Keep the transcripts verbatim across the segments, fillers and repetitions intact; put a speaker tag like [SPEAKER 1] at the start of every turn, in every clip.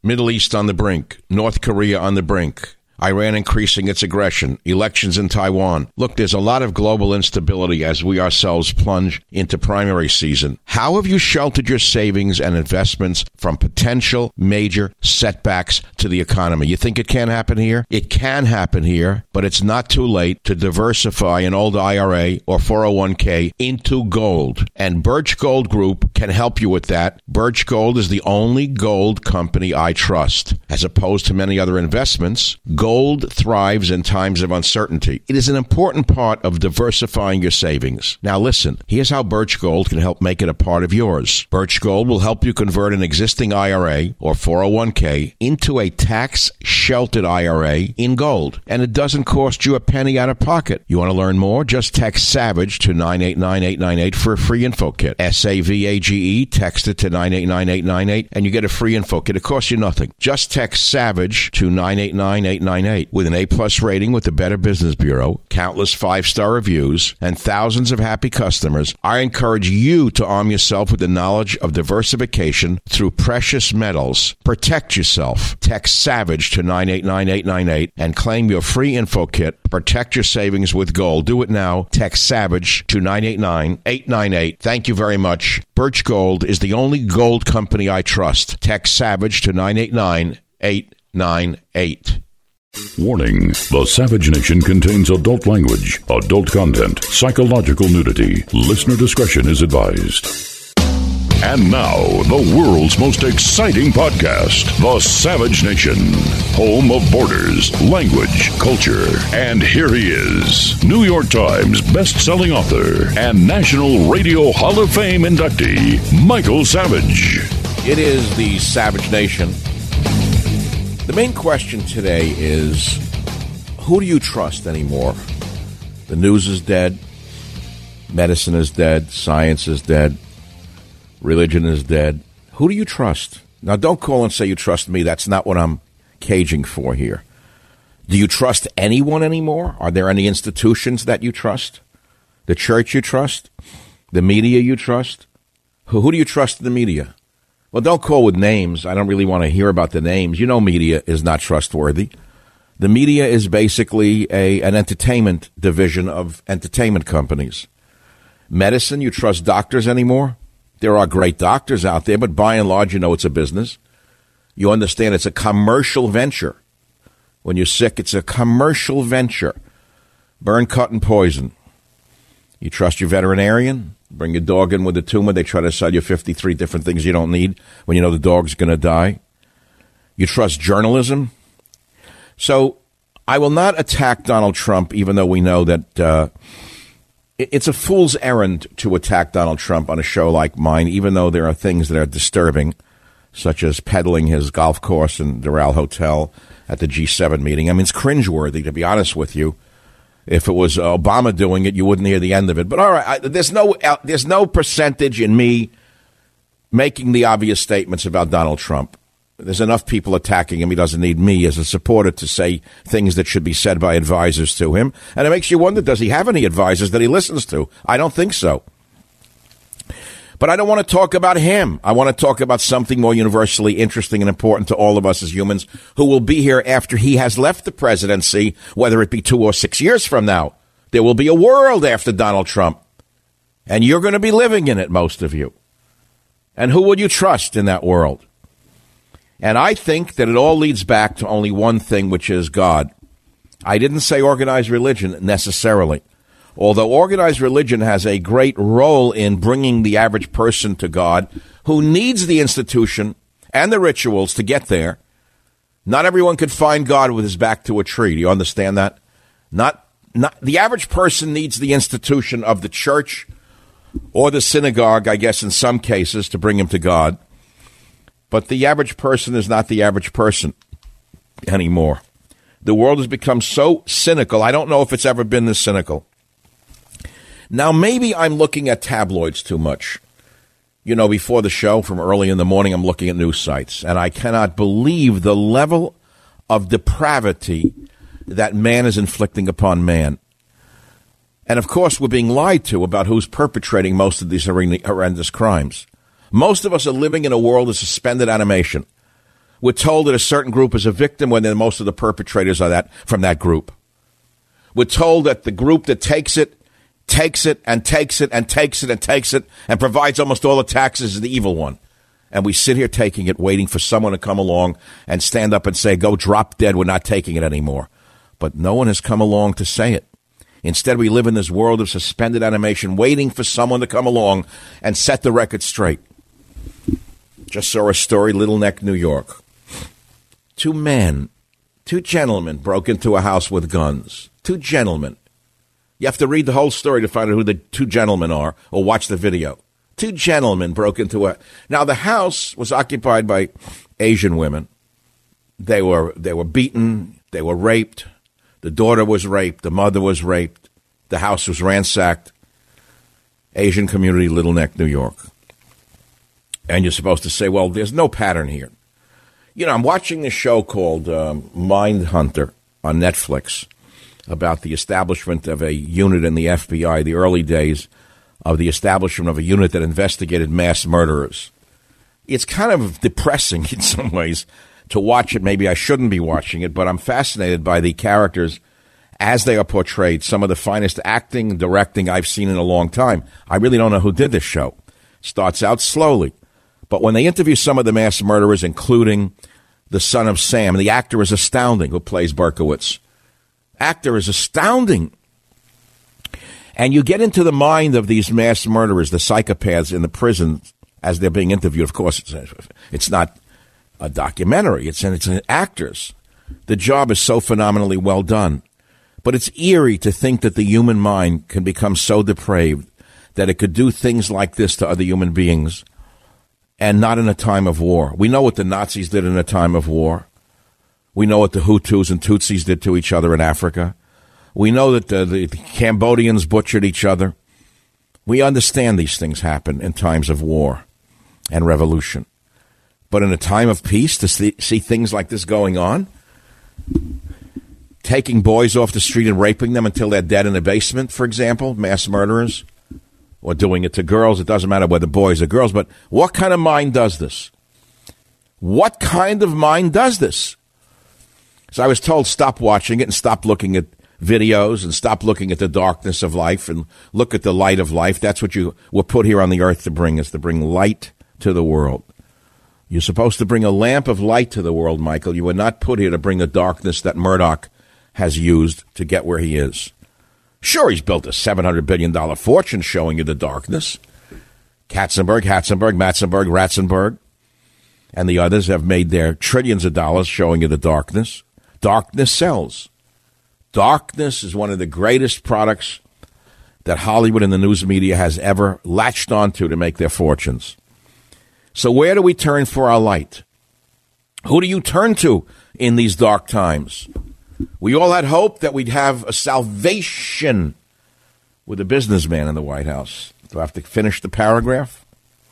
[SPEAKER 1] Middle East on the brink, North Korea on the brink, Iran increasing its aggression, elections in Taiwan. Look, there's a lot of global instability as we ourselves plunge into primary season. How have you sheltered your savings and investments from potential major setbacks to the economy? You think it can't happen here? It can happen here, but it's not too late to diversify an old I R A or four oh one k into gold. And Birch Gold Group can help you with that. Birch Gold is the only gold company I trust. As opposed to many other investments, gold thrives in times of uncertainty. It is an important part of diversifying your savings. Now listen, here's how Birch Gold can help make it a part of yours. Birch Gold will help you convert an existing I R A or four oh one k into a tax-sheltered I R A in gold. And it doesn't cost you a penny out of pocket. You want to learn more? Just text SAVAGE to nine eight nine eight nine eight for a free info kit. S A V A G E, text it to nine eight nine eight nine eight and you get a free info kit. It costs you nothing. Just text SAVAGE to nine eight nine eight nine eight. With an A-plus rating with the Better Business Bureau, countless five-star reviews, and thousands of happy customers, I encourage you to arm yourself with the knowledge of diversification through precious metals. Protect yourself. Text SAVAGE to nine eight nine eight nine eight and claim your free info kit. Protect your savings with gold. Do it now. Text SAVAGE to nine eight nine eight nine eight. Thank you very much. Birch Gold is the only gold company I trust. Text SAVAGE to nine eight nine eight nine eight.
[SPEAKER 2] Warning, the Savage Nation contains adult language, adult content, psychological nudity. Listener discretion is advised. And now, the world's most exciting podcast, The Savage Nation, home of borders, language, culture. And here he is, New York Times best-selling author and National Radio Hall of Fame inductee, Michael Savage.
[SPEAKER 1] It is the Savage Nation. The main question today is, who do you trust anymore? The news is dead. Medicine is dead. Science is dead. Religion is dead. Who do you trust? Now, don't call and say you trust me. That's not what I'm caging for here. Do you trust anyone anymore? Are there any institutions that you trust? The church you trust? The media you trust? Who, who do you trust in the media? Well, don't call with names. I don't really want to hear about the names. You know media is not trustworthy. The media is basically a an entertainment division of entertainment companies. Medicine, you trust doctors anymore? There are great doctors out there, but by and large, you know it's a business. You understand it's a commercial venture. When you're sick, it's a commercial venture. Burn, cut, and poison. You trust your veterinarian? Bring your dog in with a tumor. They try to sell you fifty-three different things you don't need when you know the dog's going to die. You trust journalism? So I will not attack Donald Trump, even though we know that uh, it's a fool's errand to attack Donald Trump on a show like mine, even though there are things that are disturbing, such as peddling his golf course in Doral Hotel at the G seven meeting. I mean, it's cringeworthy, to be honest with you. If it was Obama doing it, you wouldn't hear the end of it. But all right, I, there's no uh, there's no percentage in me making the obvious statements about Donald Trump. There's enough people attacking him. He doesn't need me as a supporter to say things that should be said by advisors to him. And it makes you wonder, does he have any advisors that he listens to? I don't think so. But I don't want to talk about him. I want to talk about something more universally interesting and important to all of us as humans who will be here after he has left the presidency, whether it be two or six years from now. There will be a world after Donald Trump. And you're going to be living in it, most of you. And who would you trust in that world? And I think that it all leads back to only one thing, which is God. I didn't say organized religion necessarily. Although organized religion has a great role in bringing the average person to God, who needs the institution and the rituals to get there, not everyone could find God with his back to a tree. Do you understand that? Not, not the average person needs the institution of the church or the synagogue, I guess, in some cases, to bring him to God. But the average person is not the average person anymore. The world has become so cynical. I don't know if it's ever been this cynical. Now, maybe I'm looking at tabloids too much. You know, before the show, from early in the morning, I'm looking at news sites, and I cannot believe the level of depravity that man is inflicting upon man. And, of course, we're being lied to about who's perpetrating most of these horrendous crimes. Most of us are living in a world of suspended animation. We're told that a certain group is a victim when then most of the perpetrators are that from that group. We're told that the group that takes it, takes it, and takes it, and takes it, and takes it, and provides almost all the taxes is the evil one. And we sit here taking it, waiting for someone to come along and stand up and say, go drop dead, we're not taking it anymore. But no one has come along to say it. Instead, we live in this world of suspended animation, waiting for someone to come along and set the record straight. Just saw a story, Little Neck, New York. Two men, two gentlemen broke into a house with guns. Two gentlemen. You have to read the whole story to find out who the two gentlemen are or watch the video. Two gentlemen broke into a... Now, the house was occupied by Asian women. They were they were beaten. They were raped. The daughter was raped. The mother was raped. The house was ransacked. Asian community, Little Neck, New York. And you're supposed to say, well, there's no pattern here. You know, I'm watching this show called um, Mindhunter on Netflix about the establishment of a unit in the F B I, the early days of the establishment of a unit that investigated mass murderers. It's kind of depressing in some ways to watch it. Maybe I shouldn't be watching it, but I'm fascinated by the characters as they are portrayed. Some of the finest acting and directing I've seen in a long time. I really don't know who did this show. Starts out slowly. But when they interview some of the mass murderers, including the son of Sam, the actor is astounding who plays Berkowitz. Actor is astounding. And you get into the mind of these mass murderers, the psychopaths in the prison as they're being interviewed. Of course, it's, it's not a documentary. It's, it's an actors. The job is so phenomenally well done. But it's eerie to think that the human mind can become so depraved that it could do things like this to other human beings, and not in a time of war. We know what the Nazis did in a time of war. We know what the Hutus and Tutsis did to each other in Africa. We know that the, the Cambodians butchered each other. We understand these things happen in times of war and revolution. But in a time of peace, to see, see things like this going on, taking boys off the street and raping them until they're dead in the basement, for example, mass murderers, or doing it to girls. It doesn't matter whether boys or girls, but what kind of mind does this? What kind of mind does this? So I was told, stop watching it and stop looking at videos and stop looking at the darkness of life and look at the light of life. That's what you were put here on the earth to bring, is to bring light to the world. You're supposed to bring a lamp of light to the world, Michael. You were not put here to bring the darkness that Murdoch has used to get where he is. Sure, he's built a seven hundred billion dollars fortune showing you the darkness. Katzenberg, Hatzenberg, Matzenberg, Ratzenberg, and the others have made their trillions of dollars showing you the darkness. Darkness sells. Darkness is one of the greatest products that Hollywood and the news media has ever latched onto to make their fortunes. So where do we turn for our light? Who do you turn to in these dark times? We all had hope that we'd have a salvation with a businessman in the White House. Do I have to finish the paragraph?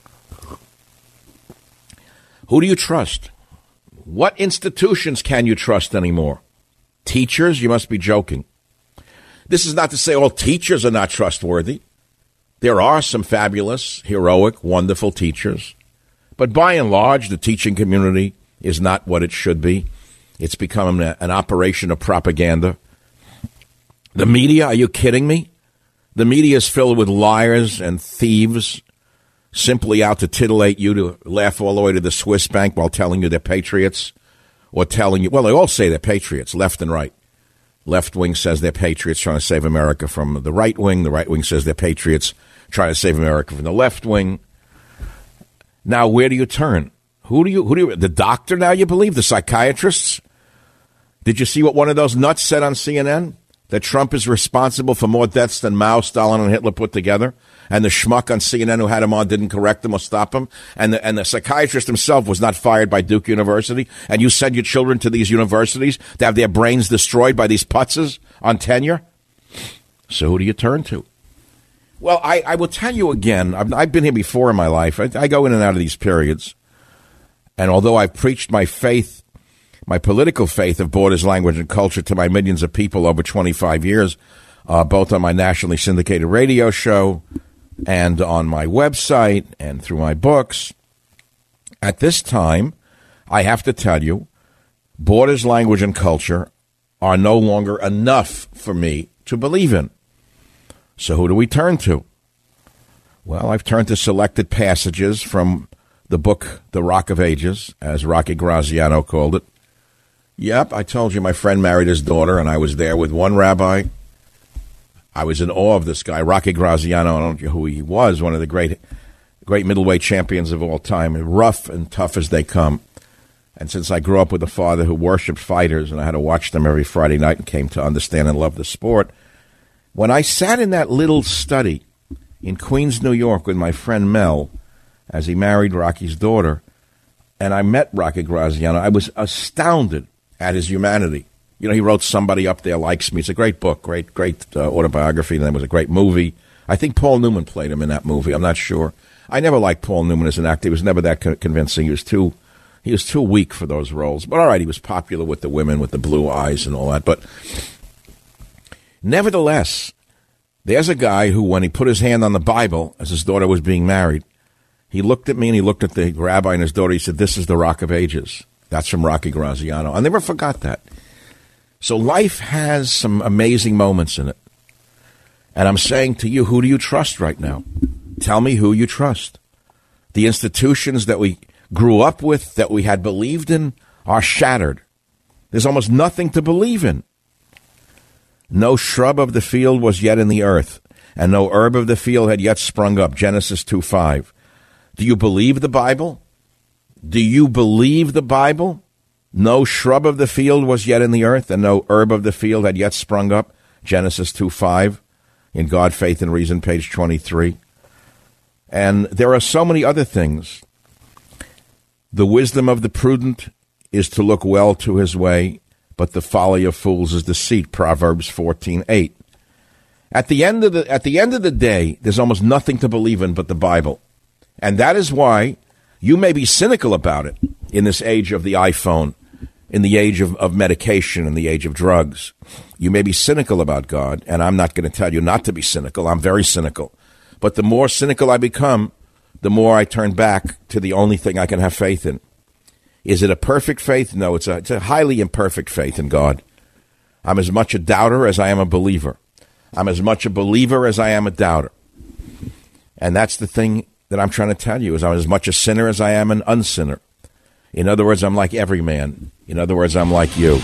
[SPEAKER 1] Who do you trust? What institutions can you trust anymore? Teachers? You must be joking. This is not to say all teachers are not trustworthy. There are some fabulous, heroic, wonderful teachers. But by and large, the teaching community is not what it should be. It's become an, an operation of propaganda. The media, are you kidding me? The media is filled with liars and thieves simply out to titillate you, to laugh all the way to the Swiss bank while telling you they're patriots, or telling you, well, they all say they're patriots, left and right. Left wing says they're patriots trying to save America from the right wing. The right wing says they're patriots trying to save America from the left wing. Now, where do you turn? Who do you, who do you, the doctor now you believe? The psychiatrists? Did you see what one of those nuts said on C N N? That Trump is responsible for more deaths than Mao, Stalin, and Hitler put together? And the schmuck on C N N who had him on didn't correct him or stop him? And the, and the psychiatrist himself was not fired by Duke University? And you send your children to these universities to have their brains destroyed by these putzes on tenure? So who do you turn to? Well, I, I will tell you again, I've, I've been here before in my life. I, I go in and out of these periods. And although I've preached my faith, my political faith of Borders, language, and culture to my millions of people over twenty-five years, uh, both on my nationally syndicated radio show and on my website and through my books, at this time, I have to tell you, Borders, language, and culture are no longer enough for me to believe in. So who do we turn to? Well, I've turned to selected passages from the book, The Rock of Ages, as Rocky Graziano called it. Yep, I told you my friend married his daughter, and I was there with one rabbi. I was in awe of this guy, Rocky Graziano. I don't know who he was, one of the great great middleweight champions of all time, rough and tough as they come. And since I grew up with a father who worshipped fighters, and I had to watch them every Friday night and came to understand and love the sport, when I sat in that little study in Queens, New York, with my friend Mel, as he married Rocky's daughter, and I met Rocky Graziano, I was astounded at his humanity. You know, he wrote Somebody Up There Likes Me. It's a great book, great, great uh, autobiography, and it was a great movie. I think Paul Newman played him in that movie. I'm not sure. I never liked Paul Newman as an actor. He was never that co- convincing. He was too he was too weak for those roles. But all right, he was popular with the women with the blue eyes and all that. But nevertheless, there's a guy who, when he put his hand on the Bible as his daughter was being married, he looked at me and he looked at the rabbi and his daughter. He said, "This is the Rock of Ages." That's from Rocky Graziano. I never forgot that. So life has some amazing moments in it. And I'm saying to you, who do you trust right now? Tell me who you trust. The institutions that we grew up with, that we had believed in, are shattered. There's almost nothing to believe in. No shrub of the field was yet in the earth, and no herb of the field had yet sprung up. Genesis two five. Do you believe the Bible? Do you believe the Bible? No shrub of the field was yet in the earth, and no herb of the field had yet sprung up. Genesis two five. In God, Faith, and Reason, page twenty-three. And there are so many other things. The wisdom of the prudent is to look well to his way, but the folly of fools is deceit. Proverbs fourteen eight. At the end of the at the end of the day, there's almost nothing to believe in but the Bible. And that is why you may be cynical about it in this age of the iPhone, in the age of, of medication, in the age of drugs. You may be cynical about God, and I'm not going to tell you not to be cynical. I'm very cynical. But the more cynical I become, the more I turn back to the only thing I can have faith in. Is it a perfect faith? No, it's a, it's a highly imperfect faith in God. I'm as much a doubter as I am a believer. I'm as much a believer as I am a doubter. And that's the thing that I'm trying to tell you, is I'm as much a sinner as I am an unsinner. In other words, I'm like every man. In other words, I'm like you.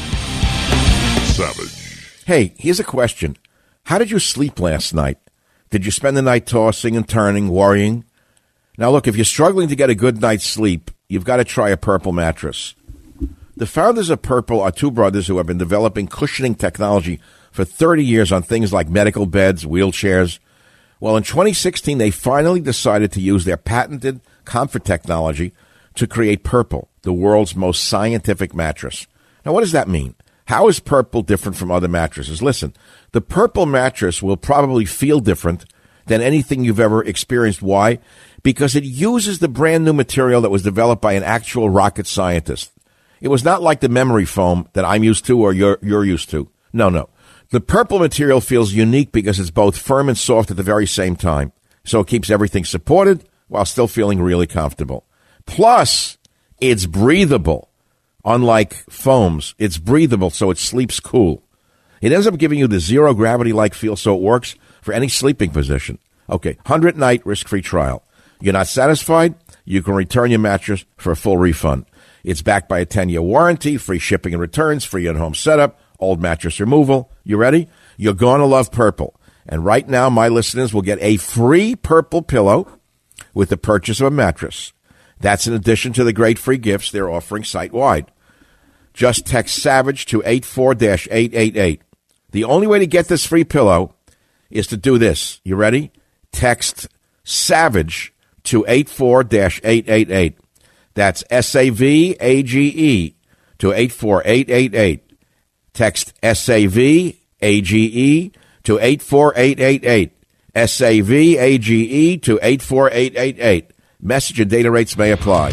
[SPEAKER 2] Savage.
[SPEAKER 1] Hey, here's a question. How did you sleep last night? Did you spend the night tossing and turning, worrying? Now, look, if you're struggling to get a good night's sleep, you've got to try a Purple mattress. The founders of Purple are two brothers who have been developing cushioning technology for thirty years on things like medical beds, wheelchairs. Well, in twenty sixteen, they finally decided to use their patented comfort technology to create Purple, the world's most scientific mattress. Now, what does that mean? How is Purple different from other mattresses? Listen, the Purple mattress will probably feel different than anything you've ever experienced. Why? Because it uses the brand new material that was developed by an actual rocket scientist. It was not like the memory foam that I'm used to or you're, you're used to. No, no. The Purple material feels unique because it's both firm and soft at the very same time. So it keeps everything supported while still feeling really comfortable. Plus, it's breathable. Unlike foams, it's breathable, so it sleeps cool. It ends up giving you the zero gravity-like feel, so it works for any sleeping position. Okay, one hundred night risk-free trial. You're not satisfied? You can return your mattress for a full refund. It's backed by a ten-year warranty, free shipping and returns, free in-home setup, old mattress removal. You ready? You're going to love Purple. And right now, my listeners will get a free Purple pillow with the purchase of a mattress. That's in addition to the great free gifts they're offering site-wide. Just text SAVAGE to eight four eight eight eight. The only way to get this free pillow is to do this. You ready? Text SAVAGE to eight four eight eight eight. That's S A V A G E to eight four eight eight eight. Text S A V A G E to eight four eight eight eight. S A V A G E to eight four eight eight eight. Message and data rates may apply.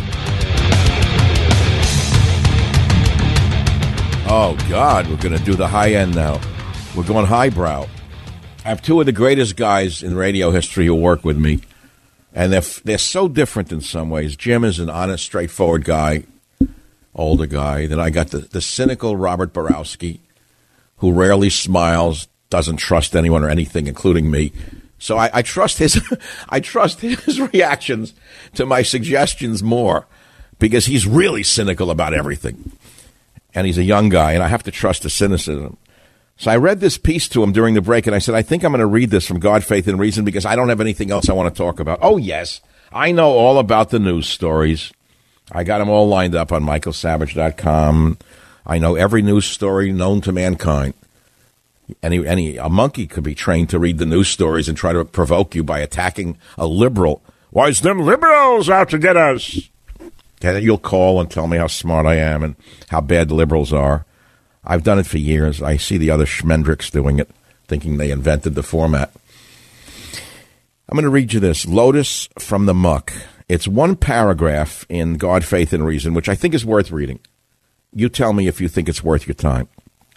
[SPEAKER 1] Oh, God, we're going to do the high end now. We're going highbrow. I have two of the greatest guys in radio history who work with me, and they're, they're so different in some ways. Jim is an honest, straightforward guy. older guy. Then I got the, the cynical Robert Borowski, who rarely smiles, doesn't trust anyone or anything, including me. So I, I trust his I trust his reactions to my suggestions more, because he's really cynical about everything. And he's a young guy, and I have to trust his cynicism. So I read this piece to him during the break, and I said, I think I'm going to read this from God, Faith, and Reason, because I don't have anything else I want to talk about. Oh, yes, I know all about the news stories. I got them all lined up on Michael Savage dot com. I know every news story known to mankind. Any, any, a monkey could be trained to read the news stories and try to provoke you by attacking a liberal. Why, it's them liberals out to get us. And you'll call and tell me how smart I am and how bad the liberals are. I've done it for years. I see the other schmendricks doing it, thinking they invented the format. I'm going to read you this. Lotus from the Muck. It's one paragraph in God, Faith, and Reason, which I think is worth reading. You tell me if you think it's worth your time.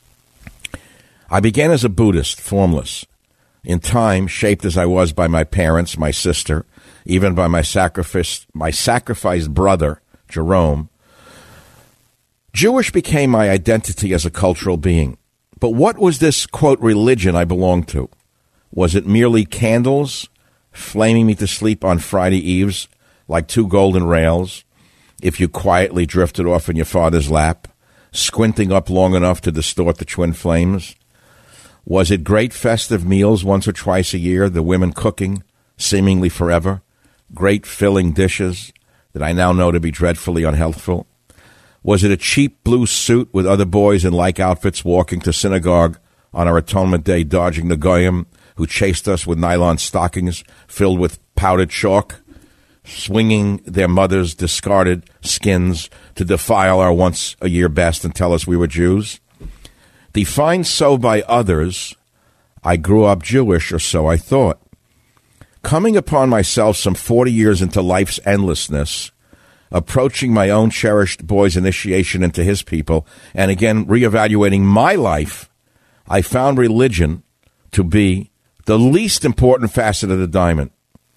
[SPEAKER 1] I began as a Buddhist, formless. In time, shaped as I was by my parents, my sister, even by my sacrifice, my sacrificed brother, Jerome. Jewish became my identity as a cultural being. But what was this, quote, religion I belonged to? Was it merely candles, flaming me to sleep on Friday eves like two golden rails, if you quietly drifted off in your father's lap, squinting up long enough to distort the twin flames? Was it great festive meals once or twice a year, the women cooking, seemingly forever, great filling dishes that I now know to be dreadfully unhealthful? Was it a cheap blue suit with other boys in like outfits walking to synagogue on our Atonement Day, dodging the goyim who chased us with nylon stockings filled with powdered chalk, swinging their mothers' discarded skins to defile our once-a-year best and tell us we were Jews? Defined so by others, I grew up Jewish, or so I thought. Coming upon myself some forty years into life's endlessness, approaching my own cherished boy's initiation into his people, and again reevaluating my life, I found religion to be the least important facet of the diamond.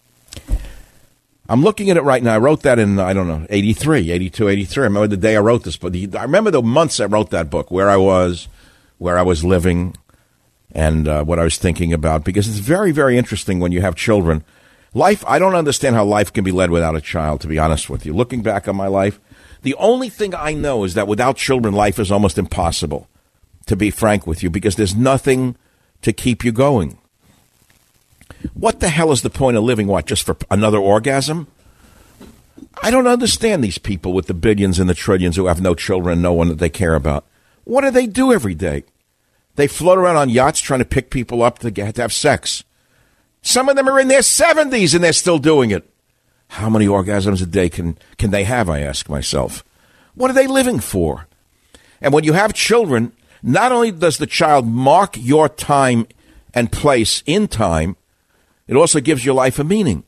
[SPEAKER 1] I'm looking at it right now. I wrote that in, I don't know, eighty-three, eighty-two, eighty-three. I remember the day I wrote this, but the, I remember the months I wrote that book, where I was, where I was living, and uh, what I was thinking about, because it's very, very interesting when you have children. Life, I don't understand how life can be led without a child, to be honest with you. Looking back on my life, the only thing I know is that without children, life is almost impossible, to be frank with you, because there's nothing to keep you going. What the hell is the point of living, what, just for another orgasm? I don't understand these people with the billions and the trillions who have no children and no one that they care about. What do they do every day? They float around on yachts trying to pick people up to, get, to have sex. Some of them are in their seventies and they're still doing it. How many orgasms a day can, can they have, I ask myself. What are they living for? And when you have children, not only does the child mark your time and place in time, it also gives your life a meaning.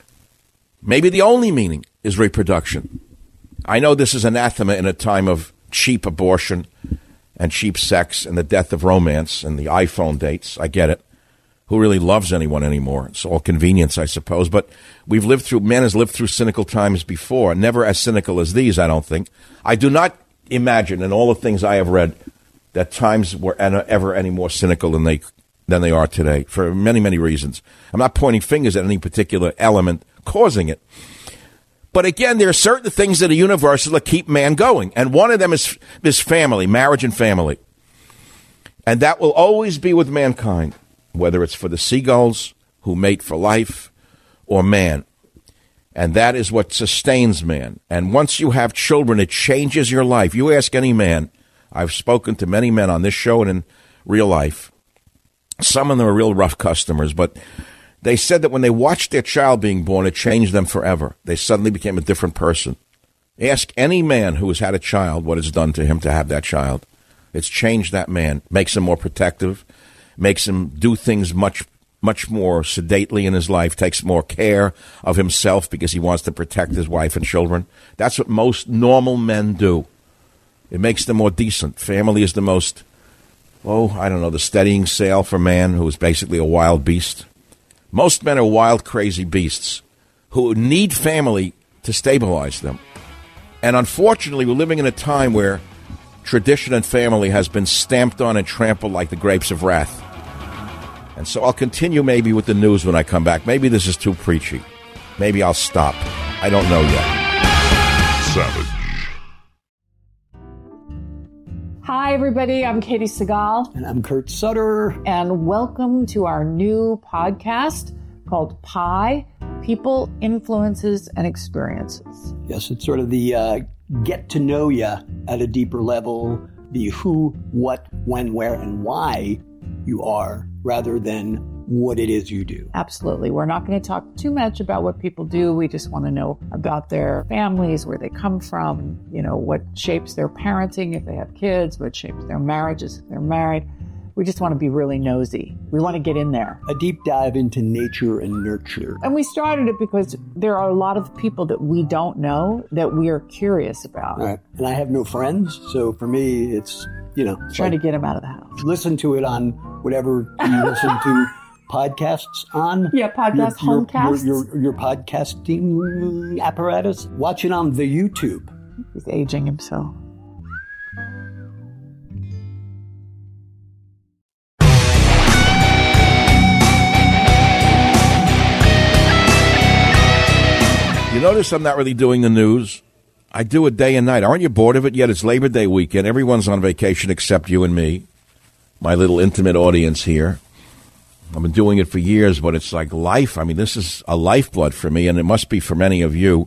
[SPEAKER 1] Maybe the only meaning is reproduction. I know this is anathema in a time of cheap abortion and cheap sex and the death of romance and the iPhone dates. I get it. Who really loves anyone anymore? It's all convenience, I suppose. But we've lived through, man has lived through cynical times before. Never as cynical as these, I don't think. I do not imagine, in all the things I have read, that times were ever any more cynical than they than they are today, for many, many reasons. I'm not pointing fingers at any particular element causing it. But again, there are certain things that are universal that keep man going. And one of them is, is family, marriage and family. And that will always be with mankind, whether it's for the seagulls who mate for life or man. And that is what sustains man. And once you have children, it changes your life. You ask any man. I've spoken to many men on this show and in real life. Some of them are real rough customers, but they said that when they watched their child being born, it changed them forever. They suddenly became a different person. Ask any man who has had a child what it's done to him to have that child. It's changed that man, makes him more protective, makes him do things much, much more sedately in his life, takes more care of himself because he wants to protect his wife and children. That's what most normal men do. It makes them more decent. Family is the most, oh, I don't know, the steadying sail for man who is basically a wild beast. Most men are wild, crazy beasts who need family to stabilize them. And unfortunately, we're living in a time where tradition and family has been stamped on and trampled like the grapes of wrath. And so I'll continue maybe with the news when I come back. Maybe this is too preachy. Maybe I'll stop. I don't know yet.
[SPEAKER 2] Savage.
[SPEAKER 3] Hi, everybody. I'm Katie Segal.
[SPEAKER 4] And I'm Kurt Sutter.
[SPEAKER 3] And welcome to our new podcast called Pi, People, Influences, and Experiences.
[SPEAKER 4] Yes, it's sort of the uh, get to know you at a deeper level, the who, what, when, where, and why you are, rather than what it is you do.
[SPEAKER 3] Absolutely. We're not going to talk too much about what people do. We just want to know about their families, where they come from, you know, what shapes their parenting if they have kids, what shapes their marriages if they're married. We just want to be really nosy. We want to get in there.
[SPEAKER 4] A deep dive into nature and nurture.
[SPEAKER 3] And we started it because there are a lot of people that we don't know that we are curious about.
[SPEAKER 4] All right. And I have no friends, so for me, it's, you know.
[SPEAKER 3] Trying
[SPEAKER 4] like,
[SPEAKER 3] to get them out of the house.
[SPEAKER 4] Listen to it on whatever you listen to podcasts on.
[SPEAKER 3] Yeah, podcast,
[SPEAKER 4] your, your,
[SPEAKER 3] homecasts.
[SPEAKER 4] Your, your, your podcasting apparatus. Watch it on the YouTube.
[SPEAKER 3] He's aging himself.
[SPEAKER 1] You notice I'm not really doing the news. I do it day and night. Aren't you bored of it yet? It's Labor Day weekend. Everyone's on vacation except you and me, my little intimate audience here. I've been doing it for years, but it's like life. I mean, this is a lifeblood for me, and it must be for many of you.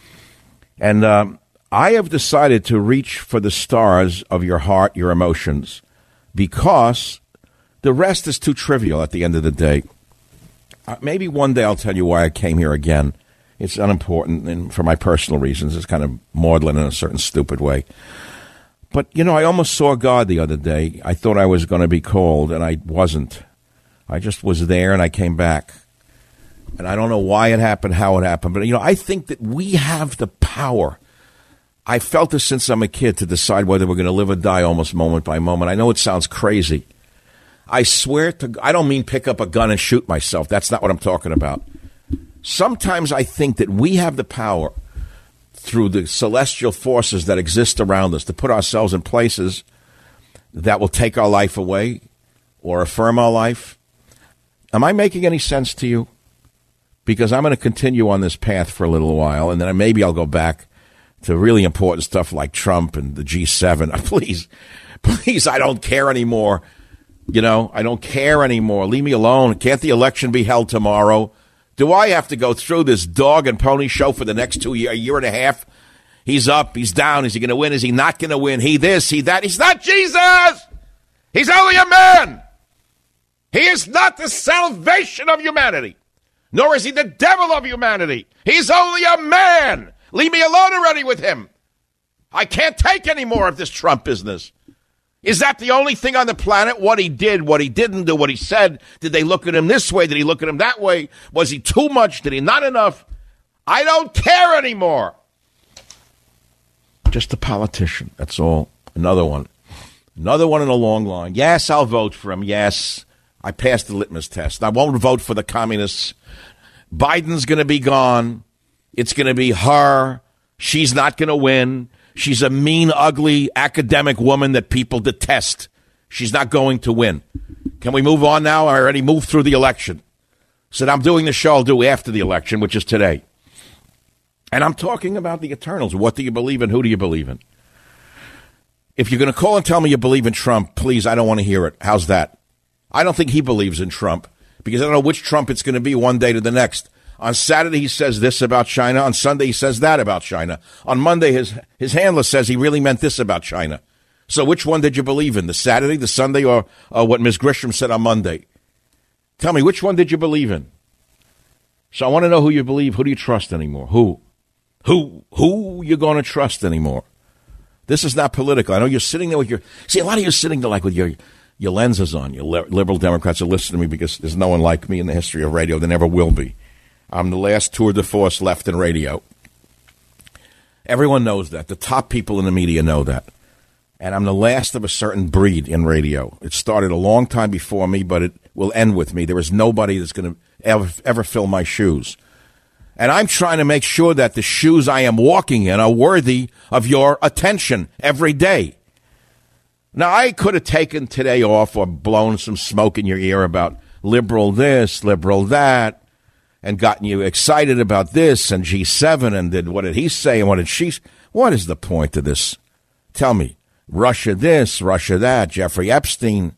[SPEAKER 1] And um, I have decided to reach for the stars of your heart, your emotions, because the rest is too trivial at the end of the day. Uh, maybe one day I'll tell you why I came here again. It's unimportant, and for my personal reasons, it's kind of maudlin in a certain stupid way. But, you know, I almost saw God the other day. I thought I was going to be called, and I wasn't. I just was there, and I came back. And I don't know why it happened, how it happened. But, you know, I think that we have the power. I felt this since I'm a kid to decide whether we're going to live or die almost moment by moment. I know it sounds crazy. I swear to God, I don't mean pick up a gun and shoot myself. That's not what I'm talking about. Sometimes I think that we have the power through the celestial forces that exist around us to put ourselves in places that will take our life away or affirm our life. Am I making any sense to you? Because I'm going to continue on this path for a little while, and then maybe I'll go back to really important stuff like Trump and the G seven. Please, please, I don't care anymore. You know, I don't care anymore. Leave me alone. Can't the election be held tomorrow? Do I have to go through this dog and pony show for the next two year, a year and a half? He's up, he's down. Is he going to win? Is he not going to win? He this, he that. He's not Jesus. He's only a man. He is not the salvation of humanity, nor is he the devil of humanity. He's only a man. Leave me alone already with him. I can't take any more of this Trump business. Is that the only thing on the planet? What he did, what he didn't do, what he said? Did they look at him this way? Did he look at him that way? Was he too much? Did he not enough? I don't care anymore. Just a politician. That's all. Another one. Another one in a long line. Yes, I'll vote for him. Yes, I passed the litmus test. I won't vote for the communists. Biden's going to be gone. It's going to be her. She's not going to win. She's a mean, ugly, academic woman that people detest. She's not going to win. Can we move on now? I already moved through the election. Said I'm doing the show I'll do after the election, which is today. And I'm talking about the Eternals. What do you believe in? Who do you believe in? If you're going to call and tell me you believe in Trump, please, I don't want to hear it. How's that? I don't think he believes in Trump because I don't know which Trump it's going to be one day to the next. On Saturday, he says this about China. On Sunday, he says that about China. On Monday, his his handler says he really meant this about China. So which one did you believe in, the Saturday, the Sunday, or, or what Miz Grisham said on Monday? Tell me, which one did you believe in? So I want to know who you believe. Who do you trust anymore? Who? Who? Who you going to trust anymore? This is not political. I know you're sitting there with your... See, a lot of you are sitting there like with your, your lenses on. Your liberal Democrats are listening to me because there's no one like me in the history of radio. There never will be. I'm the last tour de force left in radio. Everyone knows that. The top people in the media know that. And I'm the last of a certain breed in radio. It started a long time before me, but it will end with me. There is nobody that's going to ever, ever fill my shoes. And I'm trying to make sure that the shoes I am walking in are worthy of your attention every day. Now, I could have taken today off or blown some smoke in your ear about liberal this, liberal that, and gotten you excited about this and G seven and did what did he say and what did she say? What is the point of this? Tell me. Russia this, Russia that, Jeffrey Epstein,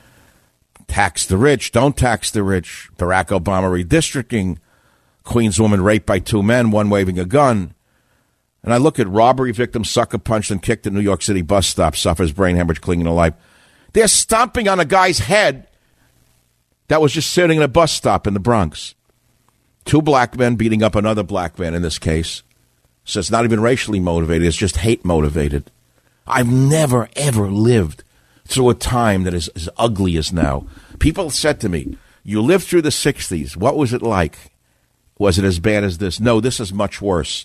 [SPEAKER 1] tax the rich, don't tax the rich, Barack Obama redistricting, Queens woman raped by two men, one waving a gun. And I look at robbery victim sucker punched and kicked at New York City bus stop, suffers brain hemorrhage, clinging to life. They're stomping on a guy's head that was just sitting in a bus stop in the Bronx. Two black men beating up another black man in this case. So it's not even racially motivated, it's just hate motivated. I've never, ever lived through a time that is as ugly as now. People said to me, you lived through the sixties. What was it like? Was it as bad as this? No, this is much worse.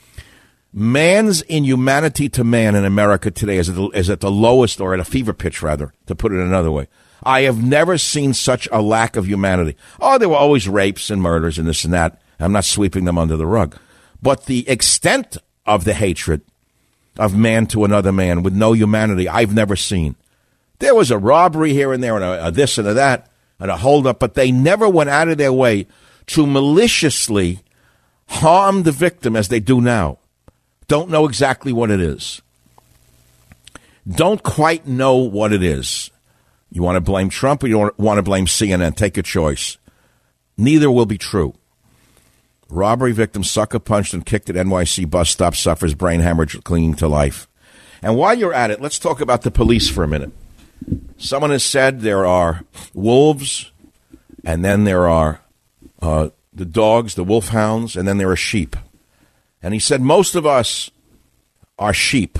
[SPEAKER 1] Man's inhumanity to man in America today is at, the, is at the lowest, or at a fever pitch, rather, to put it another way. I have never seen such a lack of humanity. Oh, there were always rapes and murders and this and that. I'm not sweeping them under the rug. But the extent of the hatred of man to another man with no humanity, I've never seen. There was a robbery here and there and a, a this and a that and a holdup, but they never went out of their way to maliciously harm the victim as they do now. Don't know exactly what it is. Don't quite know what it is. You want to blame Trump or you want to blame C N N? Take a choice. Neither will be true. Robbery victim sucker punched and kicked at N Y C bus stop, suffers brain hemorrhage, clinging to life. And while you're at it, let's talk about the police for a minute. Someone has said there are wolves, and then there are uh, the dogs, the wolfhounds, and then there are sheep. And he said most of us are sheep.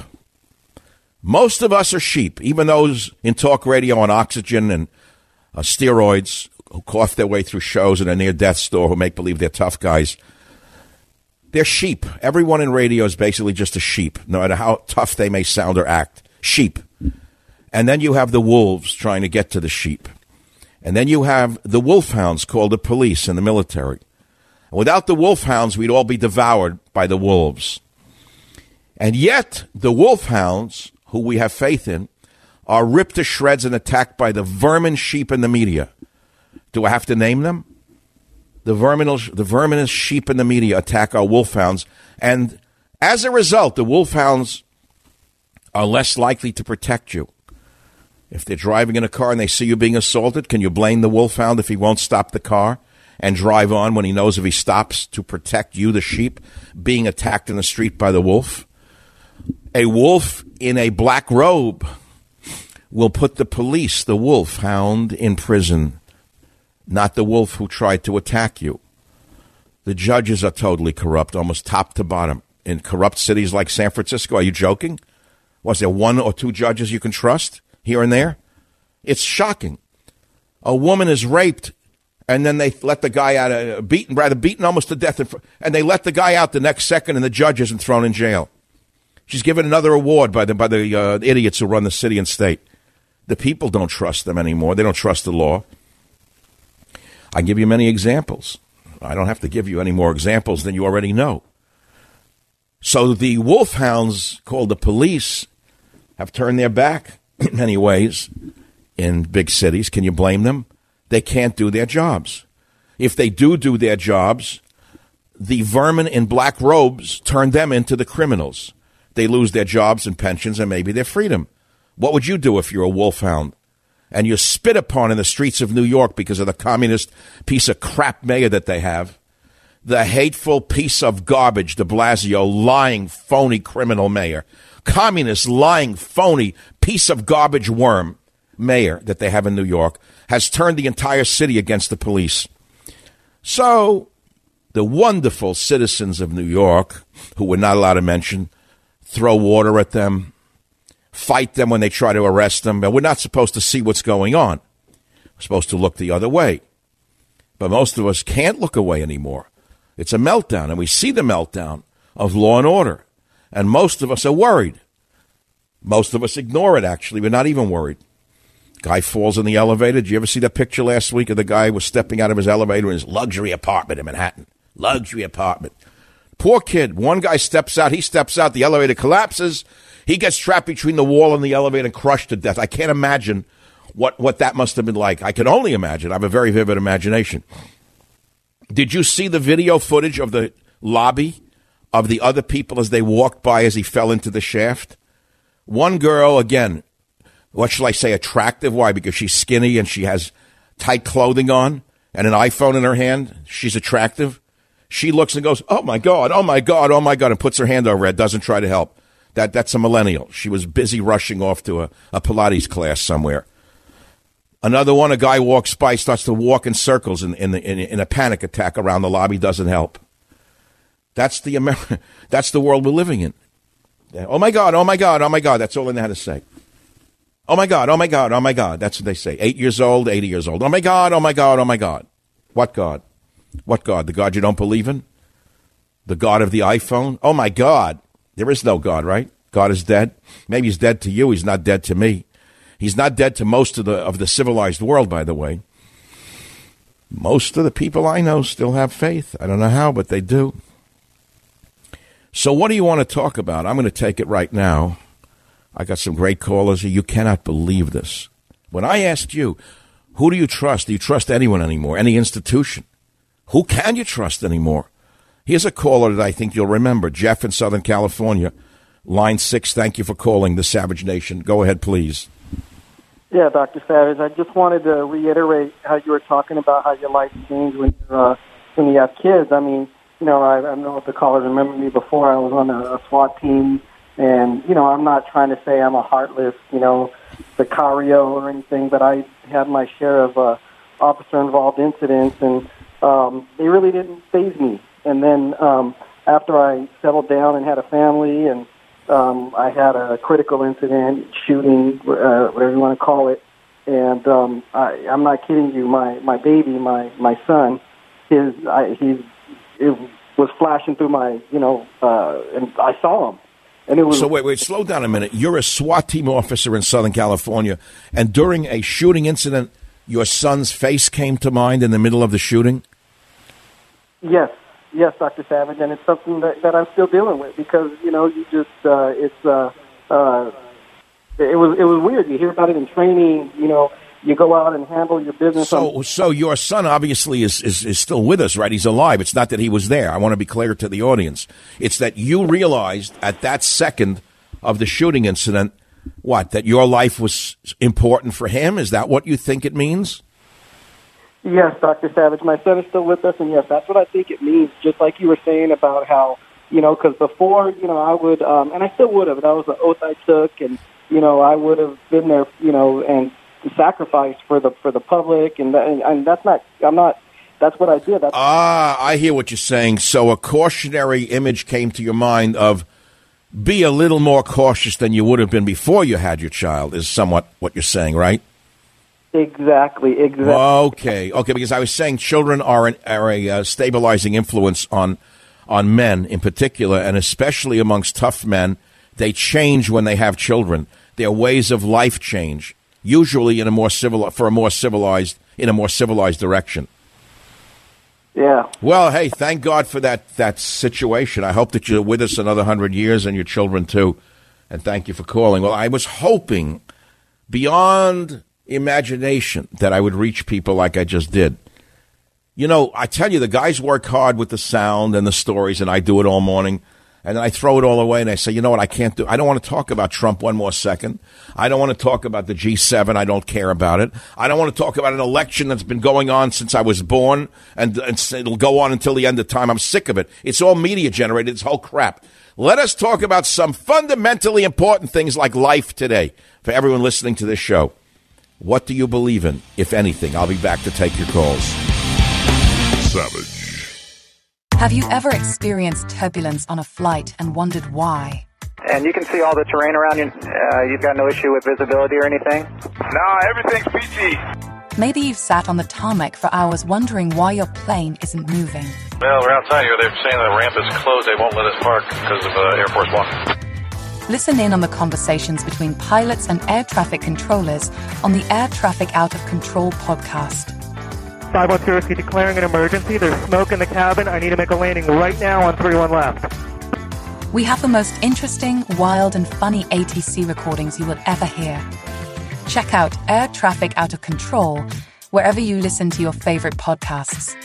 [SPEAKER 1] Most of us are sheep, even those in talk radio on oxygen and uh, steroids who cough their way through shows in a near-death store who make believe they're tough guys. They're sheep. Everyone in radio is basically just a sheep, no matter how tough they may sound or act. Sheep. And then you have the wolves trying to get to the sheep. And then you have the wolfhounds called the police and the military. Without the wolfhounds, we'd all be devoured by the wolves. And yet, the wolfhounds, who we have faith in, are ripped to shreds and attacked by the vermin sheep in the media. Do I have to name them? The verminous, the verminous sheep in the media attack our wolfhounds. And as a result, the wolfhounds are less likely to protect you. If they're driving in a car and they see you being assaulted, can you blame the wolfhound if he won't stop the car and drive on when he knows if he stops to protect you, the sheep, being attacked in the street by the wolf? A wolf in a black robe will put the police, the wolfhound, in prison, not the wolf who tried to attack you. The judges are totally corrupt, almost top to bottom. In corrupt cities like San Francisco, are you joking? Was there one or two judges you can trust here and there? It's shocking. A woman is raped, and then they let the guy out, uh, beaten, rather beaten almost to death, and they let the guy out the next second, and the judge isn't thrown in jail. She's given another award by the by the uh, idiots who run the city and state. The people don't trust them anymore. They don't trust the law. I give you many examples. I don't have to give you any more examples than you already know. So the wolfhounds, called the police, have turned their back in many ways in big cities. Can you blame them? They can't do their jobs. If they do do their jobs, the vermin in black robes turn them into the criminals. They lose their jobs and pensions and maybe their freedom. What would you do if you're a wolfhound and you're spit upon in the streets of New York because of the communist piece of crap mayor that they have? The hateful piece of garbage, de Blasio, lying, phony criminal mayor. Communist, lying, phony piece of garbage worm mayor that they have in New York has turned the entire city against the police. So the wonderful citizens of New York, who we're not allowed to mention, throw water at them, fight them when they try to arrest them. And we're not supposed to see what's going on. We're supposed to look the other way. But most of us can't look away anymore. It's a meltdown, and we see the meltdown of law and order. And most of us are worried. Most of us ignore it, actually. We're not even worried. Guy falls in the elevator. Did you ever see that picture last week of the guy who was stepping out of his elevator in his luxury apartment in Manhattan? luxury apartment. Poor kid. One guy steps out. He steps out. The elevator collapses. He gets trapped between the wall and the elevator and crushed to death. I can't imagine what, what that must have been like. I can only imagine. I have a very vivid imagination. Did you see the video footage of the lobby of the other people as they walked by as he fell into the shaft? One girl, again, what shall I say, attractive? Why? Because she's skinny and she has tight clothing on and an iPhone in her hand. She's attractive. She looks and goes, oh, my God, oh, my God, oh, my God, and puts her hand over it, doesn't try to help. That That's a millennial. She was busy rushing off to a, a Pilates class somewhere. Another one, a guy walks by, starts to walk in circles in, in, the, in, in a panic attack around the lobby, doesn't help. That's the Amer- That's the world we're living in. Oh, my God, oh, my God, oh, my God. That's all they know how to say. Oh, my God, oh, my God, oh, my God. That's what they say. Eight years old, eighty years old. Oh, my God, oh, my God, oh, my God. What God? What God? The God you don't believe in? The God of the iPhone? Oh, my God. There is no God, right? God is dead. Maybe he's dead to you. He's not dead to me. He's not dead to most of the of the civilized world, by the way. Most of the people I know still have faith. I don't know how, but they do. So what do you want to talk about? I'm going to take it right now. I got some great callers here. You cannot believe this. When I asked you, who do you trust? Do you trust anyone anymore? Any institution? Who can you trust anymore? Here's a caller that I think you'll remember. Jeff in Southern California. Line six, thank you for calling the Savage Nation. Go ahead, please.
[SPEAKER 5] Yeah, Doctor Savage, I just wanted to reiterate how you were talking about how your life changed when, uh, when you have kids. I mean, you know, I, I don't know if the callers remember me before. I was on a, a SWAT team, and, you know, I'm not trying to say I'm a heartless, you know, Sicario or anything, but I had my share of uh, officer-involved incidents, and um, they really didn't faze me. And then um, after I settled down and had a family, and um, I had a critical incident, shooting, uh, whatever you want to call it, and um, I, I'm not kidding you, my, my baby, my, my son, his I, he's it was flashing through my, you know, uh, and I saw him. And it was
[SPEAKER 1] so wait, wait, slow down a minute. You're a SWAT team officer in Southern California, and during a shooting incident, your son's face came to mind in the middle of the shooting?
[SPEAKER 5] Yes. Yes, Doctor Savage, and it's something that, that I'm still dealing with because, you know, you just, uh, it's, uh, uh, it was it was weird. You hear about it in training, you know, you go out and handle your business.
[SPEAKER 1] So
[SPEAKER 5] on-
[SPEAKER 1] so your son obviously is, is, is still with us, right? He's alive. It's not that he was there. I want to be clear to the audience. It's that you realized at that second of the shooting incident, what, that your life was important for him? Is that what you think it means?
[SPEAKER 5] Yes, Doctor Savage, my son is still with us, and yes, that's what I think it means, just like you were saying about how, you know, because before, you know, I would, um, and I still would have, that was an oath I took, and, you know, I would have been there, you know, and sacrificed for the for the public, and, and, and that's not, I'm not, that's what I did. That's
[SPEAKER 1] ah, I hear what you're saying. So a cautionary image came to your mind of be a little more cautious than you would have been before you had your child, is somewhat what you're saying, right?
[SPEAKER 5] Exactly, exactly.
[SPEAKER 1] Okay, okay, because I was saying children are, an, are a uh, stabilizing influence on on men in particular, and especially amongst tough men. They change when they have children. Their ways of life change, usually in a more civil for a more civilized in a more civilized direction.
[SPEAKER 5] Yeah.
[SPEAKER 1] Well, hey, thank God for that that situation. I hope that you're with us another hundred years and your children too. And thank you for calling. Well, I was hoping beyond imagination that I would reach people like I just did. You know, I tell you, the guys work hard with the sound and the stories, and I do it all morning. And then I throw it all away, and I say, you know what, I can't do I don't want to talk about Trump one more second. I don't want to talk about the G seven. I don't care about it. I don't want to talk about an election that's been going on since I was born, and, and it'll go on until the end of time. I'm sick of it. It's all media-generated, this whole crap. Let us talk about some fundamentally important things like life today for everyone listening to this show. What do you believe in, if anything? I'll be back to take your calls.
[SPEAKER 2] Savage.
[SPEAKER 6] Have you ever experienced turbulence on a flight and wondered why?
[SPEAKER 7] And you can see all the terrain around you. Uh, you've got no issue with visibility or anything?
[SPEAKER 8] No, everything's peachy.
[SPEAKER 6] Maybe you've sat on the tarmac for hours wondering why your plane isn't moving.
[SPEAKER 8] Well, we're outside here. They're saying the ramp is closed. They won't let us park because of uh, Air Force One.
[SPEAKER 6] Listen in on the conversations between pilots and air traffic controllers on the Air Traffic Out of Control podcast.
[SPEAKER 9] five one zero, is declaring an emergency. There's smoke in the cabin. I need to make a landing right now on three one left.
[SPEAKER 6] We have the most interesting, wild, and funny A T C recordings you will ever hear. Check out Air Traffic Out of Control wherever you listen to your favorite podcasts.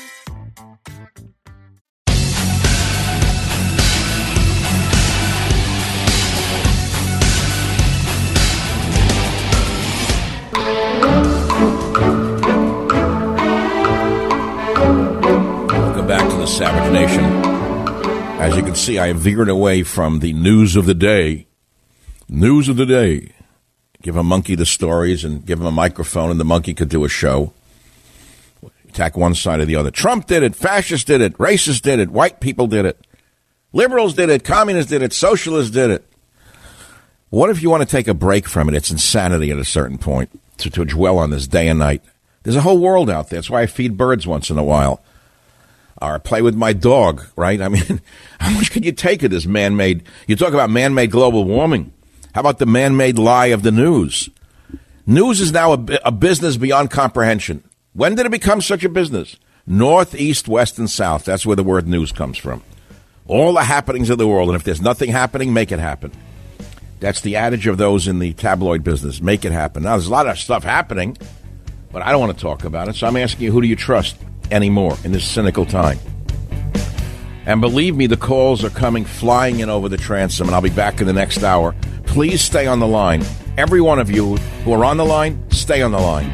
[SPEAKER 1] Welcome back to the Savage Nation. As you can see, I have veered away from the news of the day. News of the day. Give a monkey the stories and give him a microphone and the monkey could do a show. Attack one side or the other. Trump did it. Fascists did it. Racists did it. White people did it. Liberals did it. Communists did it. Socialists did it. What if you want to take a break from it? It's insanity at a certain point to, to dwell on this day and night. There's a whole world out there. That's why I feed birds once in a while. Or play with my dog, right? I mean, how much can you take of this man-made? You talk about man-made global warming. How about the man-made lie of the news? News is now a, a business beyond comprehension. When did it become such a business? North, east, west, and south. That's where the word news comes from. All the happenings of the world. And if there's nothing happening, make it happen. That's the adage of those in the tabloid business. Make it happen. Now, there's a lot of stuff happening, but I don't want to talk about it. So I'm asking you, who do you trust anymore in this cynical time? And believe me, the calls are coming flying in over the transom, and I'll be back in the next hour. Please stay on the line. Every one of you who are on the line, stay on the line.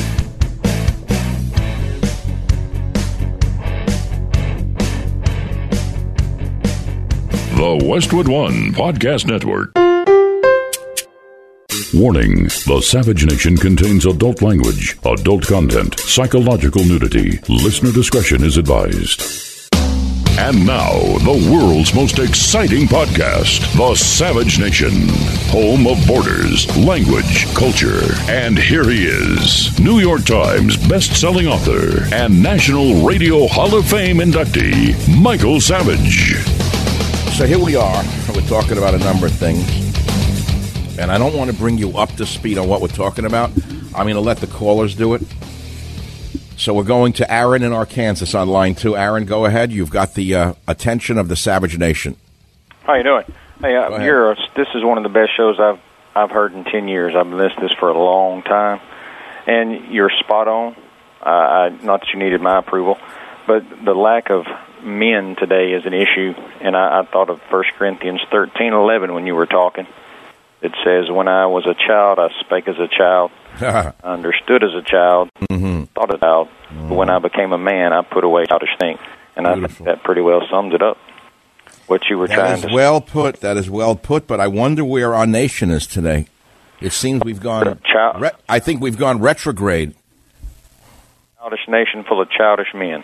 [SPEAKER 2] The Westwood One Podcast Network. Warning, the Savage Nation contains adult language, adult content, psychological nudity. Listener discretion is advised. And now, the world's most exciting podcast, The Savage Nation, home of borders, language, culture. And here he is, New York Times best-selling author and National Radio Hall of Fame inductee, Michael Savage.
[SPEAKER 1] So here we are. We're talking about a number of things. And I don't want to bring you up to speed on what we're talking about. I'm going to let the callers do it. So we're going to Aaron in Arkansas on line two. Aaron, go ahead. You've got the uh, attention of the Savage Nation.
[SPEAKER 10] How you doing? Hey, uh, you're, uh, this is one of the best shows I've I've heard in ten years. I've been listening to this for a long time, and you're spot on. Uh, I, not that you needed my approval, but the lack of men today is an issue. And I, I thought of First Corinthians thirteen eleven when you were talking. It says, "When I was a child, I spake as a child, I understood as a child, mm-hmm. thought as a child. Mm-hmm. But when I became a man, I put away childish things." And Beautiful. I think that pretty well sums it up. What you were
[SPEAKER 1] that
[SPEAKER 10] trying
[SPEAKER 1] is
[SPEAKER 10] to
[SPEAKER 1] well say. put. That is well put. But I wonder where our nation is today. It seems we've gone.
[SPEAKER 10] Child-
[SPEAKER 1] re- I think we've gone retrograde.
[SPEAKER 10] Childish nation full of childish men.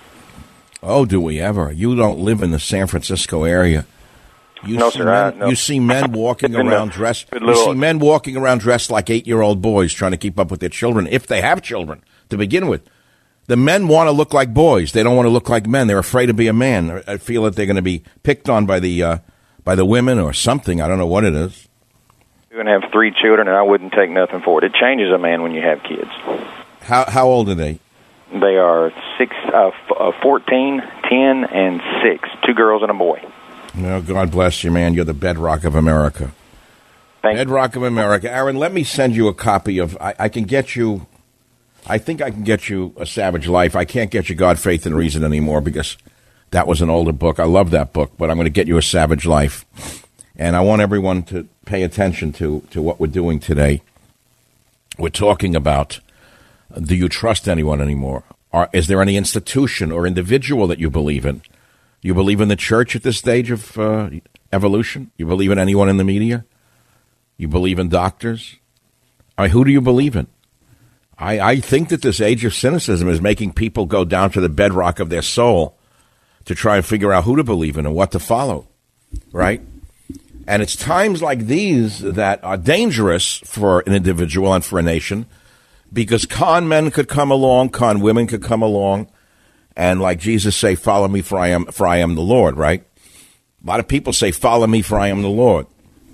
[SPEAKER 1] Oh, do we ever? You don't live in the San Francisco area. You
[SPEAKER 10] no,
[SPEAKER 1] see
[SPEAKER 10] sir.
[SPEAKER 1] Men,
[SPEAKER 10] I, no.
[SPEAKER 1] You see men walking around dressed. You see men walking around dressed like eight-year-old boys, trying to keep up with their children, if they have children to begin with. The men want to look like boys. They don't want to look like men. They're afraid to be a man. I feel that they're going to be picked on by the uh, by the women or something. I don't know what it is.
[SPEAKER 10] You're going to have three children, and I wouldn't take nothing for it. It changes a man when you have kids.
[SPEAKER 1] How how old are they?
[SPEAKER 10] They are six, uh, f- uh, fourteen, ten, and six. Two girls and a boy.
[SPEAKER 1] Oh, God bless you, man. You're the bedrock of America.
[SPEAKER 10] Thank
[SPEAKER 1] bedrock of America. Aaron, let me send you a copy of, I, I can get you, I think I can get you A Savage Life. I can't get you God, Faith, and Reason anymore because that was an older book. I love that book, but I'm going to get you A Savage Life. And I want everyone to pay attention to, to what we're doing today. We're talking about, do you trust anyone anymore? Or is there any institution or individual that you believe in? You believe in the church at this stage of uh, evolution? You believe in anyone in the media? You believe in doctors? I mean, who do you believe in? I, I think that this age of cynicism is making people go down to the bedrock of their soul to try and figure out who to believe in and what to follow, right? And it's times like these that are dangerous for an individual and for a nation because con men could come along, con women could come along, and like Jesus say, follow me for I am for I am the Lord, right? A lot of people say, follow me for I am the Lord.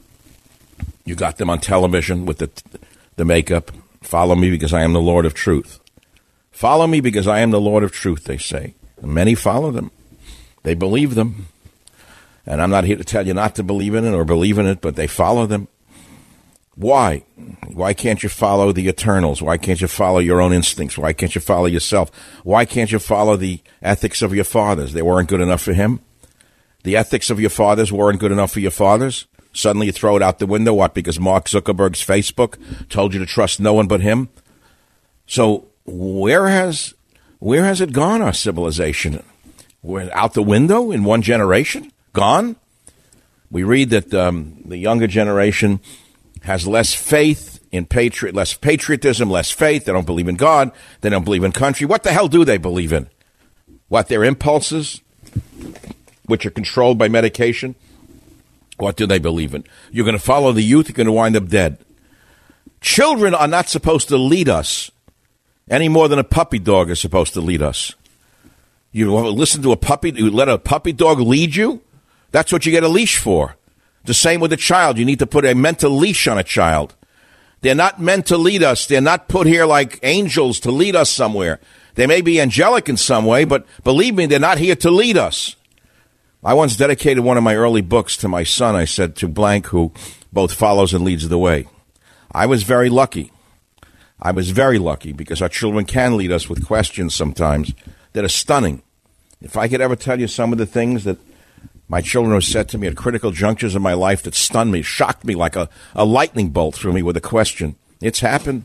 [SPEAKER 1] You got them on television with the the makeup. Follow me because I am the Lord of truth. Follow me because I am the Lord of truth, they say. And many follow them. They believe them. And I'm not here to tell you not to believe in it or believe in it, but they follow them. Why? Why can't you follow the Eternals? Why can't you follow your own instincts? Why can't you follow yourself? Why can't you follow the ethics of your fathers? They weren't good enough for him. The ethics of your fathers weren't good enough for your fathers. Suddenly you throw it out the window. What? Because Mark Zuckerberg's Facebook told you to trust no one but him? So where has where has it gone, our civilization? We're out the window in one generation? Gone? We read that um, the younger generation has less faith in patriot, less patriotism, less faith. They don't believe in God. They don't believe in country. What the hell do they believe in? What, their impulses, which are controlled by medication? What do they believe in? You're going to follow the youth, you're going to wind up dead. Children are not supposed to lead us any more than a puppy dog is supposed to lead us. You listen to a puppy, you let a puppy dog lead you? That's what you get a leash for. The same with a child. You need to put a mental leash on a child. They're not meant to lead us. They're not put here like angels to lead us somewhere. They may be angelic in some way, but believe me, they're not here to lead us. I once dedicated one of my early books to my son. I said to blank, who both follows and leads the way. I was very lucky. I was very lucky because our children can lead us with questions sometimes that are stunning. If I could ever tell you some of the things that my children have said to me at critical junctures in my life that stunned me, shocked me like a, a lightning bolt through me with a question. It's happened.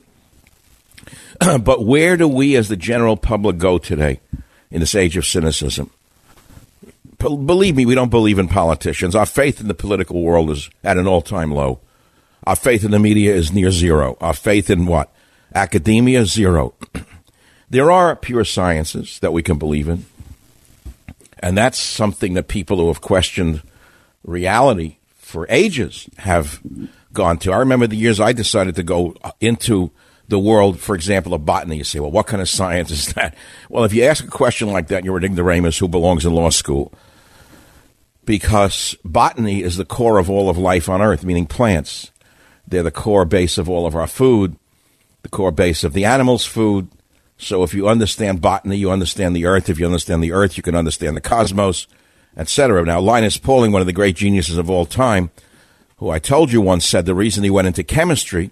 [SPEAKER 1] But where do we as the general public go today in this age of cynicism? P- believe me, we don't believe in politicians. Our faith in the political world is at an all-time low. Our faith in the media is near zero. Our faith in what? Academia, zero. There are pure sciences that we can believe in. And that's something that people who have questioned reality for ages have gone to. I remember the years I decided to go into the world, for example, of botany. You say, well, what kind of science is that? Well, if you ask a question like that, you're an ignoramus who belongs in law school. Because botany is the core of all of life on Earth, meaning plants. They're the core base of all of our food, the core base of the animals' food. So if you understand botany, you understand the earth. If you understand the earth, you can understand the cosmos, et cetera. Now, Linus Pauling, one of the great geniuses of all time, who I told you once said the reason he went into chemistry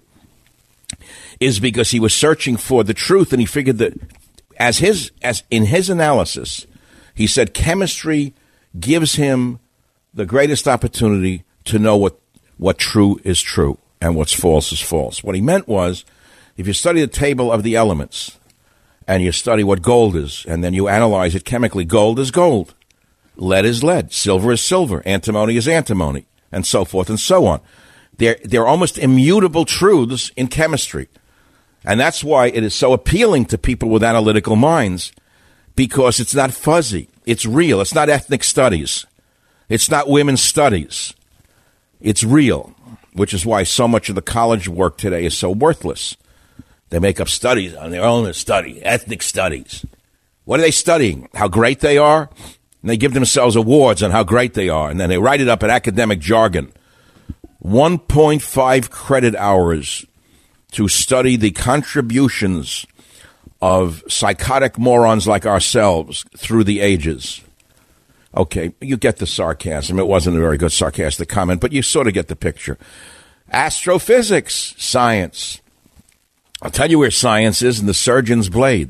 [SPEAKER 1] is because he was searching for the truth, and he figured that as his as in his analysis, he said chemistry gives him the greatest opportunity to know what, what true is true and what's false is false. What he meant was, if you study the table of the elements, and you study what gold is, and then you analyze it chemically. Gold is gold. Lead is lead. Silver is silver. Antimony is antimony, and so forth and so on. They're, they're almost immutable truths in chemistry. And that's why it is so appealing to people with analytical minds, because it's not fuzzy. It's real. It's not ethnic studies. It's not women's studies. It's real, which is why so much of the college work today is so worthless. They make up studies on their own study, ethnic studies. What are they studying? How great they are? And they give themselves awards on how great they are, and then they write it up in academic jargon. one point five credit hours to study the contributions of psychotic morons like ourselves through the ages. Okay, you get the sarcasm. It wasn't a very good sarcastic comment, but you sort of get the picture. Astrophysics, science. I'll tell you where science is in the surgeon's blade.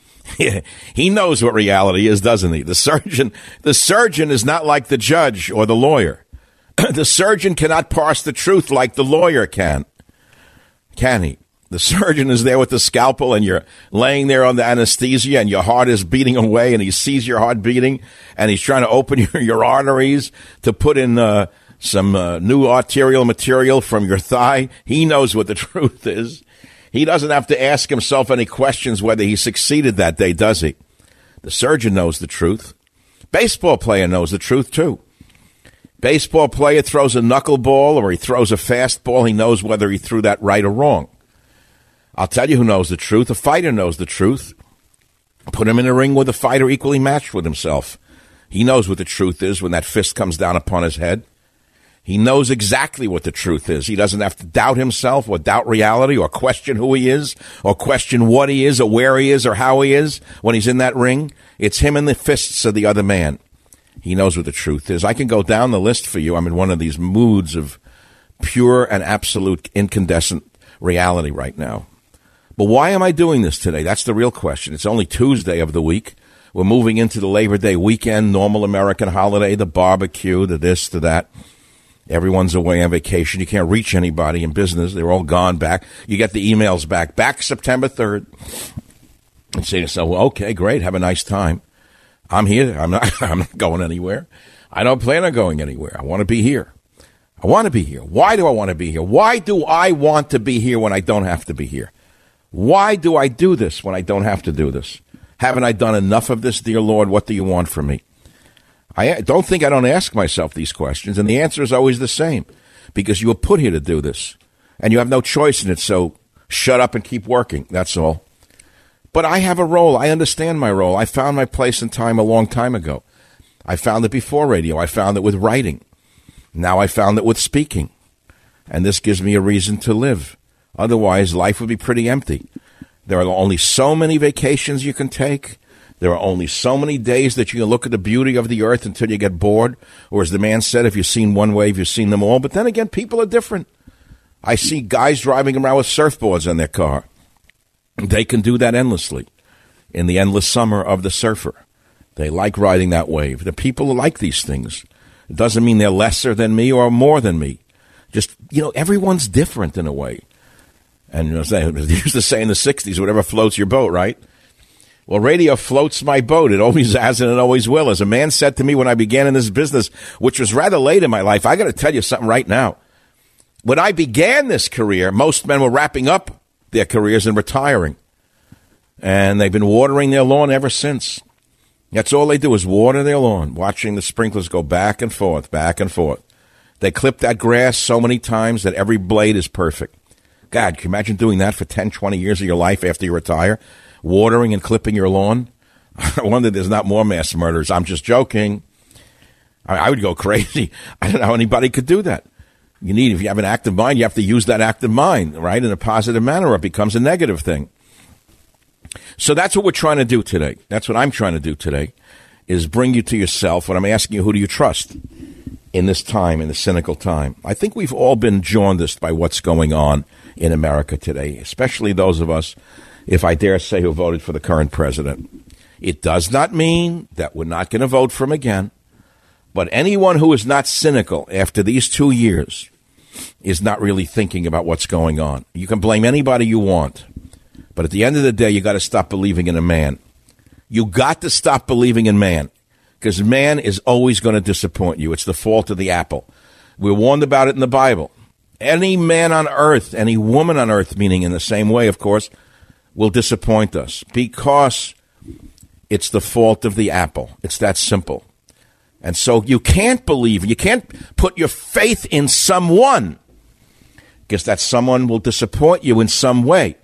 [SPEAKER 1] He knows what reality is, doesn't he? The surgeon, the surgeon is not like the judge or the lawyer. The surgeon cannot parse the truth like the lawyer can. Can he? The surgeon is there with the scalpel, and you're laying there under anesthesia, and your heart is beating away, and he sees your heart beating, and he's trying to open your, your arteries to put in uh, some uh, new arterial material from your thigh. He knows what the truth is. He doesn't have to ask himself any questions whether he succeeded that day, does he? The surgeon knows the truth. Baseball player knows the truth, too. Baseball player throws a knuckleball or he throws a fastball. He knows whether he threw that right or wrong. I'll tell you who knows the truth. A fighter knows the truth. Put him in a ring with a fighter equally matched with himself. He knows what the truth is when that fist comes down upon his head. He knows exactly what the truth is. He doesn't have to doubt himself or doubt reality or question who he is or question what he is or where he is or how he is when he's in that ring. It's him in the fists of the other man. He knows what the truth is. I can go down the list for you. I'm in one of these moods of pure and absolute incandescent reality right now. But why am I doing this today? That's the real question. It's only Tuesday of the week. We're moving into the Labor Day weekend, normal American holiday, the barbecue, the this, the that. Everyone's away on vacation. You can't reach anybody in business. They're all gone back. You get the emails back. Back September third. And say to yourself, well, okay, great. Have a nice time. I'm here. I'm not, I'm not going anywhere. I don't plan on going anywhere. I want to be here. I want to be here. Why do I want to be here? Why do I want to be here when I don't have to be here? Why do I do this when I don't have to do this? Haven't I done enough of this, dear Lord? What do you want from me? I don't think I don't ask myself these questions, and the answer is always the same, because you were put here to do this, and you have no choice in it, so shut up and keep working. That's all. But I have a role. I understand my role. I found my place in time a long time ago. I found it before radio. I found it with writing. Now I found it with speaking, and this gives me a reason to live. Otherwise, life would be pretty empty. There are only so many vacations you can take. There are only so many days that you can look at the beauty of the earth until you get bored. Or as the man said, if you've seen one wave, you've seen them all. But then again, people are different. I see guys driving around with surfboards in their car. They can do that endlessly in the endless summer of the surfer. They like riding that wave. The people who like these things. It doesn't mean they're lesser than me or more than me. Just, you know, everyone's different in a way. And you know, they used to say in the sixties, whatever floats your boat, right? Well, radio floats my boat. It always has and it always will. As a man said to me when I began in this business, which was rather late in my life, I got to tell you something right now. When I began this career, most men were wrapping up their careers and retiring. And they've been watering their lawn ever since. That's all they do is water their lawn, watching the sprinklers go back and forth, back and forth. They clip that grass so many times that every blade is perfect. God, can you imagine doing that for ten, twenty years of your life after you retire? Watering and clipping your lawn? I wonder there's not more mass murders. I'm just joking. I, I would go crazy. I don't know how anybody could do that. You need, if you have an active mind, you have to use that active mind, right, in a positive manner, or it becomes a negative thing. So that's what we're trying to do today. That's what I'm trying to do today, is bring you to yourself. When I'm asking you, who do you trust in this time, in the cynical time? I think we've all been jaundiced by what's going on in America today, especially those of us, if I dare say, who voted for the current president. It does not mean that we're not going to vote for him again, but anyone who is not cynical after these two years is not really thinking about what's going on. You can blame anybody you want, but at the end of the day, you got to stop believing in a man. You got to stop believing in man, because man is always going to disappoint you. It's the fault of the apple. We're warned about it in the Bible. Any man on earth, any woman on earth, meaning in the same way, of course, will disappoint us because it's the fault of the apple. It's that simple. And so you can't believe, you can't put your faith in someone, because that someone will disappoint you in some way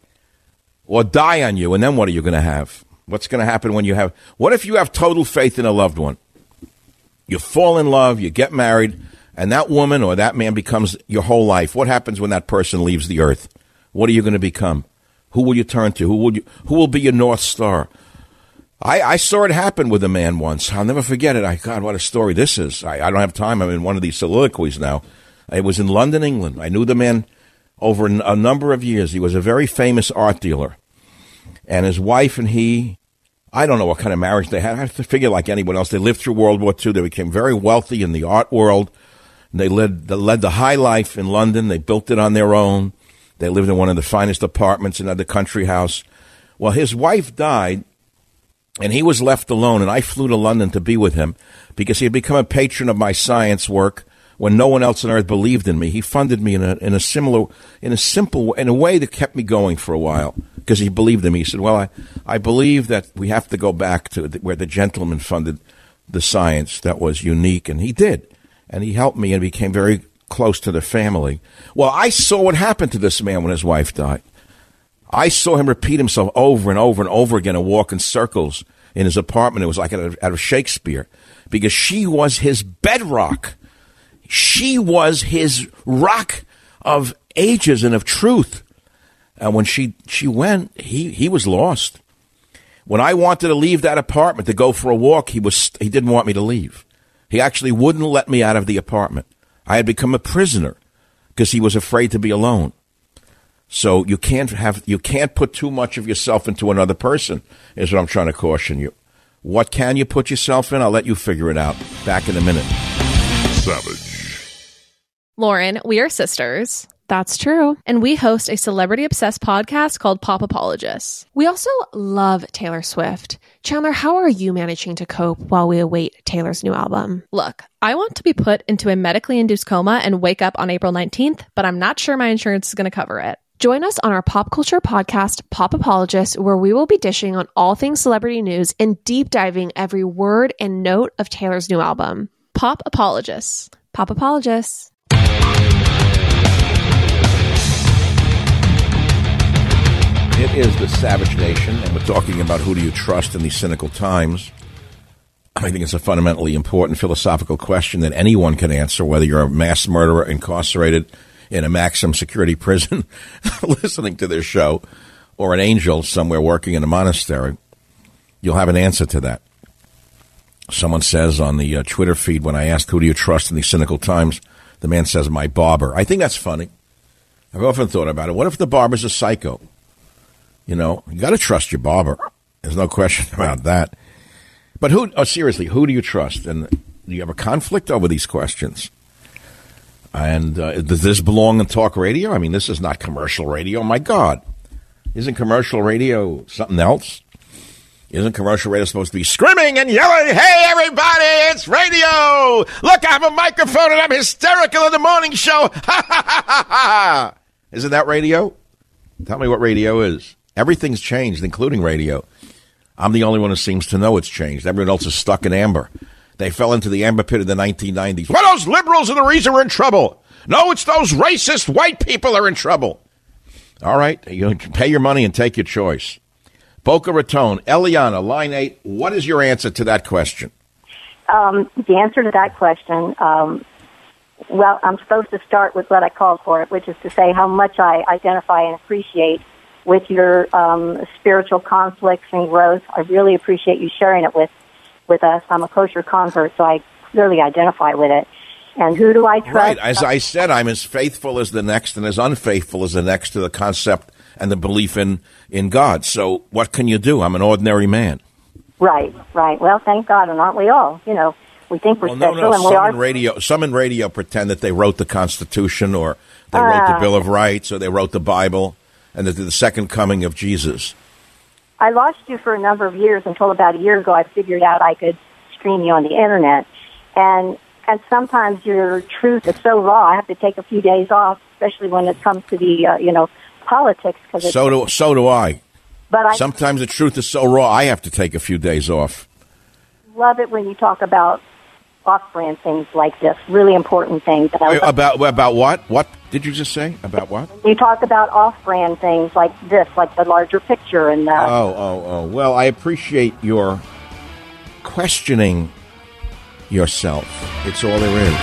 [SPEAKER 1] or die on you. And then what are you going to have? What's going to happen when you have, what if you have total faith in a loved one? You fall in love, you get married, and that woman or that man becomes your whole life. What happens when that person leaves the earth? What are you going to become? Who will you turn to? Who will you, who will be your North Star? I, I saw it happen with a man once. I'll never forget it. I God, what a story this is. I, I don't have time. I'm in one of these soliloquies now. It was in London, England. I knew the man over a number of years. He was a very famous art dealer. And his wife and he, I don't know what kind of marriage they had. I have to figure like anyone else. They lived through World War Two. They became very wealthy in the art world. They led, they led the high life in London. They built it on their own. They lived in one of the finest apartments in the country house. Well, his wife died, and he was left alone, and I flew to London to be with him because he had become a patron of my science work when no one else on earth believed in me. He funded me in a in a similar, in a simple, in a way that kept me going for a while because he believed in me. He said, well, I, I believe that we have to go back to where the gentleman funded the science that was unique, and he did. And he helped me and became very close to the family. Well, I saw what happened to this man when his wife died. I saw him repeat himself over and over and over again and walk in circles in his apartment. It was like out of, out of Shakespeare, because she was his bedrock. She was his rock of ages and of truth. And when she, she went, he, he was lost. When I wanted to leave that apartment to go for a walk, he was he didn't want me to leave. He actually wouldn't let me out of the apartment. I had become a prisoner because he was afraid to be alone. So you can't have you can't put too much of yourself into another person, is what I'm trying to caution you. What can you put yourself in? I'll let you figure it out. Back in a minute.
[SPEAKER 2] Savage.
[SPEAKER 11] Lauren, we are sisters.
[SPEAKER 12] That's true.
[SPEAKER 11] And we host a celebrity-obsessed podcast called Pop Apologists.
[SPEAKER 12] We also love Taylor Swift. Chandler, how are you managing to cope while we await Taylor's new album?
[SPEAKER 11] Look, I want to be put into a medically induced coma and wake up on April nineteenth, but I'm not sure my insurance is going to cover it.
[SPEAKER 12] Join us on our pop culture podcast, Pop Apologists, where we will be dishing on all things celebrity news and deep diving every word and note of Taylor's new album.
[SPEAKER 11] Pop Apologists.
[SPEAKER 12] Pop Apologists.
[SPEAKER 1] It is the Savage Nation, and we're talking about who do you trust in these cynical times. I think it's a fundamentally important philosophical question that anyone can answer, whether you're a mass murderer incarcerated in a maximum security prison listening to this show, or an angel somewhere working in a monastery. You'll have an answer to that. Someone says on the uh, Twitter feed, when I asked who do you trust in these cynical times, the man says, my barber. I think that's funny. I've often thought about it. What if the barber's a psycho? You know, you got to trust your barber. There's no question about that. But who, oh, seriously, who do you trust? And do you have a conflict over these questions? And uh, does this belong in talk radio? I mean, this is not commercial radio. My God. Isn't commercial radio something else? Isn't commercial radio supposed to be screaming and yelling, hey, everybody, it's radio! Look, I have a microphone and I'm hysterical in the morning show! Ha, ha, ha, ha, ha! Isn't that radio? Tell me what radio is. Everything's changed, including radio. I'm the only one who seems to know it's changed. Everyone else is stuck in amber. They fell into the amber pit of the nineteen nineties. Well, those liberals are the reason we're in trouble. No, it's those racist white people are in trouble. All right, you pay your money and take your choice. Boca Raton, Eliana, line eight, what is your answer to that question?
[SPEAKER 13] Um, the answer to that question, um, well, I'm supposed to start with what I called for it, which is to say how much I identify and appreciate with your um, spiritual conflicts and growth. I really appreciate you sharing it with, with us. I'm a kosher convert, so I clearly identify with it. And who do I trust?
[SPEAKER 1] Right. As I said, I'm as faithful as the next and as unfaithful as the next to the concept and the belief in, in God. So what can you do? I'm an ordinary man.
[SPEAKER 13] Right, right. Well, thank God, and aren't we all? You know, we think we're
[SPEAKER 1] well,
[SPEAKER 13] special,
[SPEAKER 1] no, no.
[SPEAKER 13] and
[SPEAKER 1] Some
[SPEAKER 13] we are.
[SPEAKER 1] In radio, some in radio pretend that they wrote the Constitution, or they wrote
[SPEAKER 13] uh,
[SPEAKER 1] the Bill of Rights, or they wrote the Bible, and that they're the second coming of Jesus.
[SPEAKER 13] I lost you for a number of years until about a year ago I figured out I could stream you on the Internet. And and sometimes your truth is so raw, I have to take a few days off, especially when it comes to the, uh, you know, politics. Cause
[SPEAKER 1] so do so do I.
[SPEAKER 13] But I
[SPEAKER 1] sometimes the truth is so raw, I have to take a few days off.
[SPEAKER 13] Love it when you talk about off-brand things like this, really important things. And
[SPEAKER 1] Wait, about about what? What did you just say? About what?
[SPEAKER 13] You talk about off-brand things like this, like the larger picture and the...
[SPEAKER 1] Oh, oh, oh. Well, I appreciate your questioning yourself. It's all there is.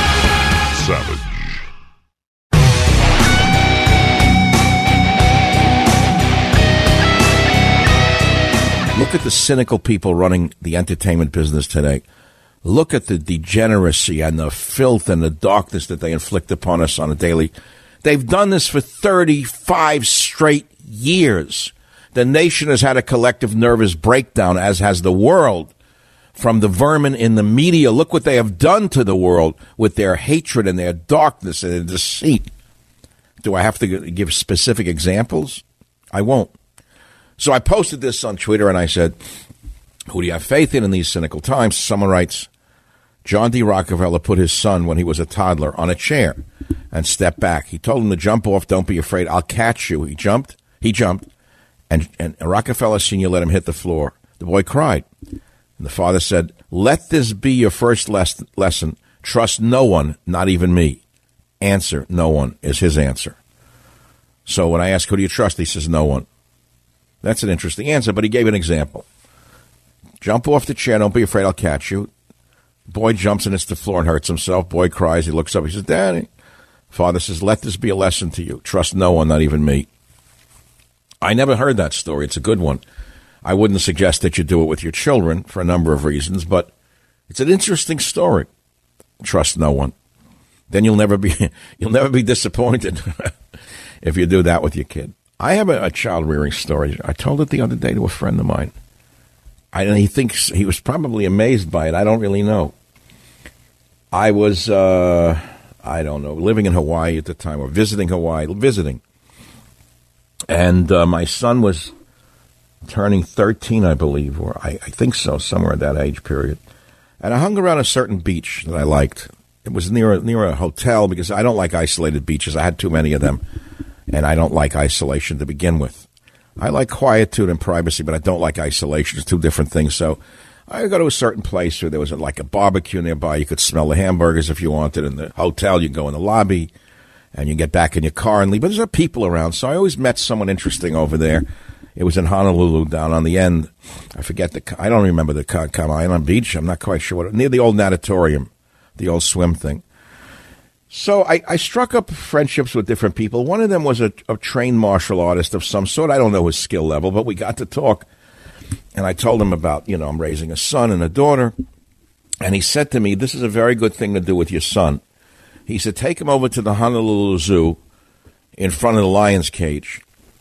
[SPEAKER 2] Savage.
[SPEAKER 1] Look at the cynical people running the entertainment business today. Look at the degeneracy and the filth and the darkness that they inflict upon us on a daily. They've done this for thirty-five straight years. The nation has had a collective nervous breakdown, as has the world, from the vermin in the media. Look what they have done to the world with their hatred and their darkness and their deceit. Do I have to give specific examples? I won't. So I posted this on Twitter and I said, who do you have faith in in these cynical times? Someone writes, John D. Rockefeller put his son when he was a toddler on a chair and stepped back. He told him to jump off. Don't be afraid. I'll catch you. He jumped. He jumped. And, and Rockefeller Senior let him hit the floor. The boy cried. And the father said, let this be your first les- lesson. Trust no one, not even me. Answer, no one, is his answer. So when I ask, who do you trust? He says, no one. That's an interesting answer, but he gave an example. Jump off the chair. Don't be afraid. I'll catch you. Boy jumps and hits the floor and hurts himself. Boy cries. He looks up. He says, Daddy. Father says, let this be a lesson to you. Trust no one, not even me. I never heard that story. It's a good one. I wouldn't suggest that you do it with your children for a number of reasons, but it's an interesting story. Trust no one. Then you'll never be you'll never be disappointed if you do that with your kid. I have a, a child rearing story. I told it the other day to a friend of mine. I, and he thinks he was probably amazed by it. I don't really know. I was, uh, I don't know, living in Hawaii at the time, or visiting Hawaii, visiting. And uh, my son was turning thirteen, I believe, or I, I think so, somewhere at that age period. And I hung around a certain beach that I liked. It was near a, near a hotel because I don't like isolated beaches. I had too many of them, and I don't like isolation to begin with. I like quietude and privacy, but I don't like isolation. It's two different things. So I go to a certain place where there was like a barbecue nearby. You could smell the hamburgers if you wanted. In the hotel, you go in the lobby, and you get back in your car and leave. But there's people around, so I always met someone interesting over there. It was in Honolulu, down on the end. I forget the. I don't remember the Kau Island Beach. I'm not quite sure what. Near the old natatorium, the old swim thing. So I, I struck up friendships with different people. One of them was a, a trained martial artist of some sort. I don't know his skill level, but we got to talk. And I told him about, you know, I'm raising a son and a daughter. And he said to me, this is a very good thing to do with your son. He said, take him over to the Honolulu Zoo in front of the lion's cage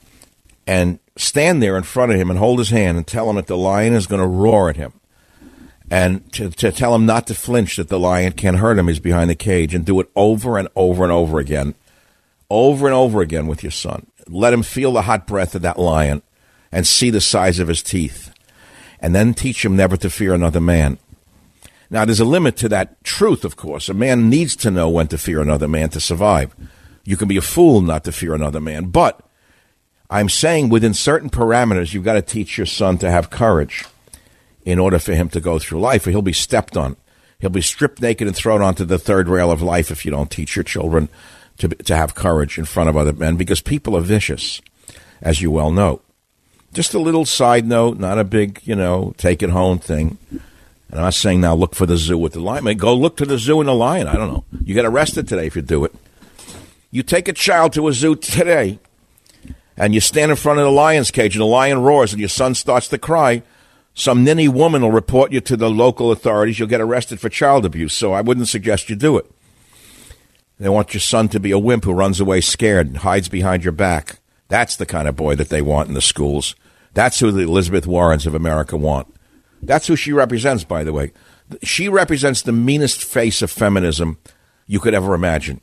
[SPEAKER 1] and stand there in front of him and hold his hand and tell him that the lion is going to roar at him. And to, to tell him not to flinch, that the lion can't hurt him. He's behind the cage. And do it over and over and over again. Over and over again with your son. Let him feel the hot breath of that lion and see the size of his teeth. And then teach him never to fear another man. Now, there's a limit to that truth, of course. A man needs to know when to fear another man to survive. You can be a fool not to fear another man. But I'm saying within certain parameters, you've got to teach your son to have courage in order for him to go through life, or he'll be stepped on. He'll be stripped naked and thrown onto the third rail of life if you don't teach your children to to have courage in front of other men, because people are vicious, as you well know. Just a little side note, not a big, you know, take it home thing. And I'm not saying now look for the zoo with the lion. I mean, go look to the zoo and the lion. I don't know. You get arrested today if you do it. You take a child to a zoo today, and you stand in front of the lion's cage, and the lion roars, and your son starts to cry. Some ninny woman will report you to the local authorities. You'll get arrested for child abuse, so I wouldn't suggest you do it. They want your son to be a wimp who runs away scared and hides behind your back. That's the kind of boy that they want in the schools. That's who the Elizabeth Warrens of America want. That's who she represents, by the way. She represents the meanest face of feminism you could ever imagine.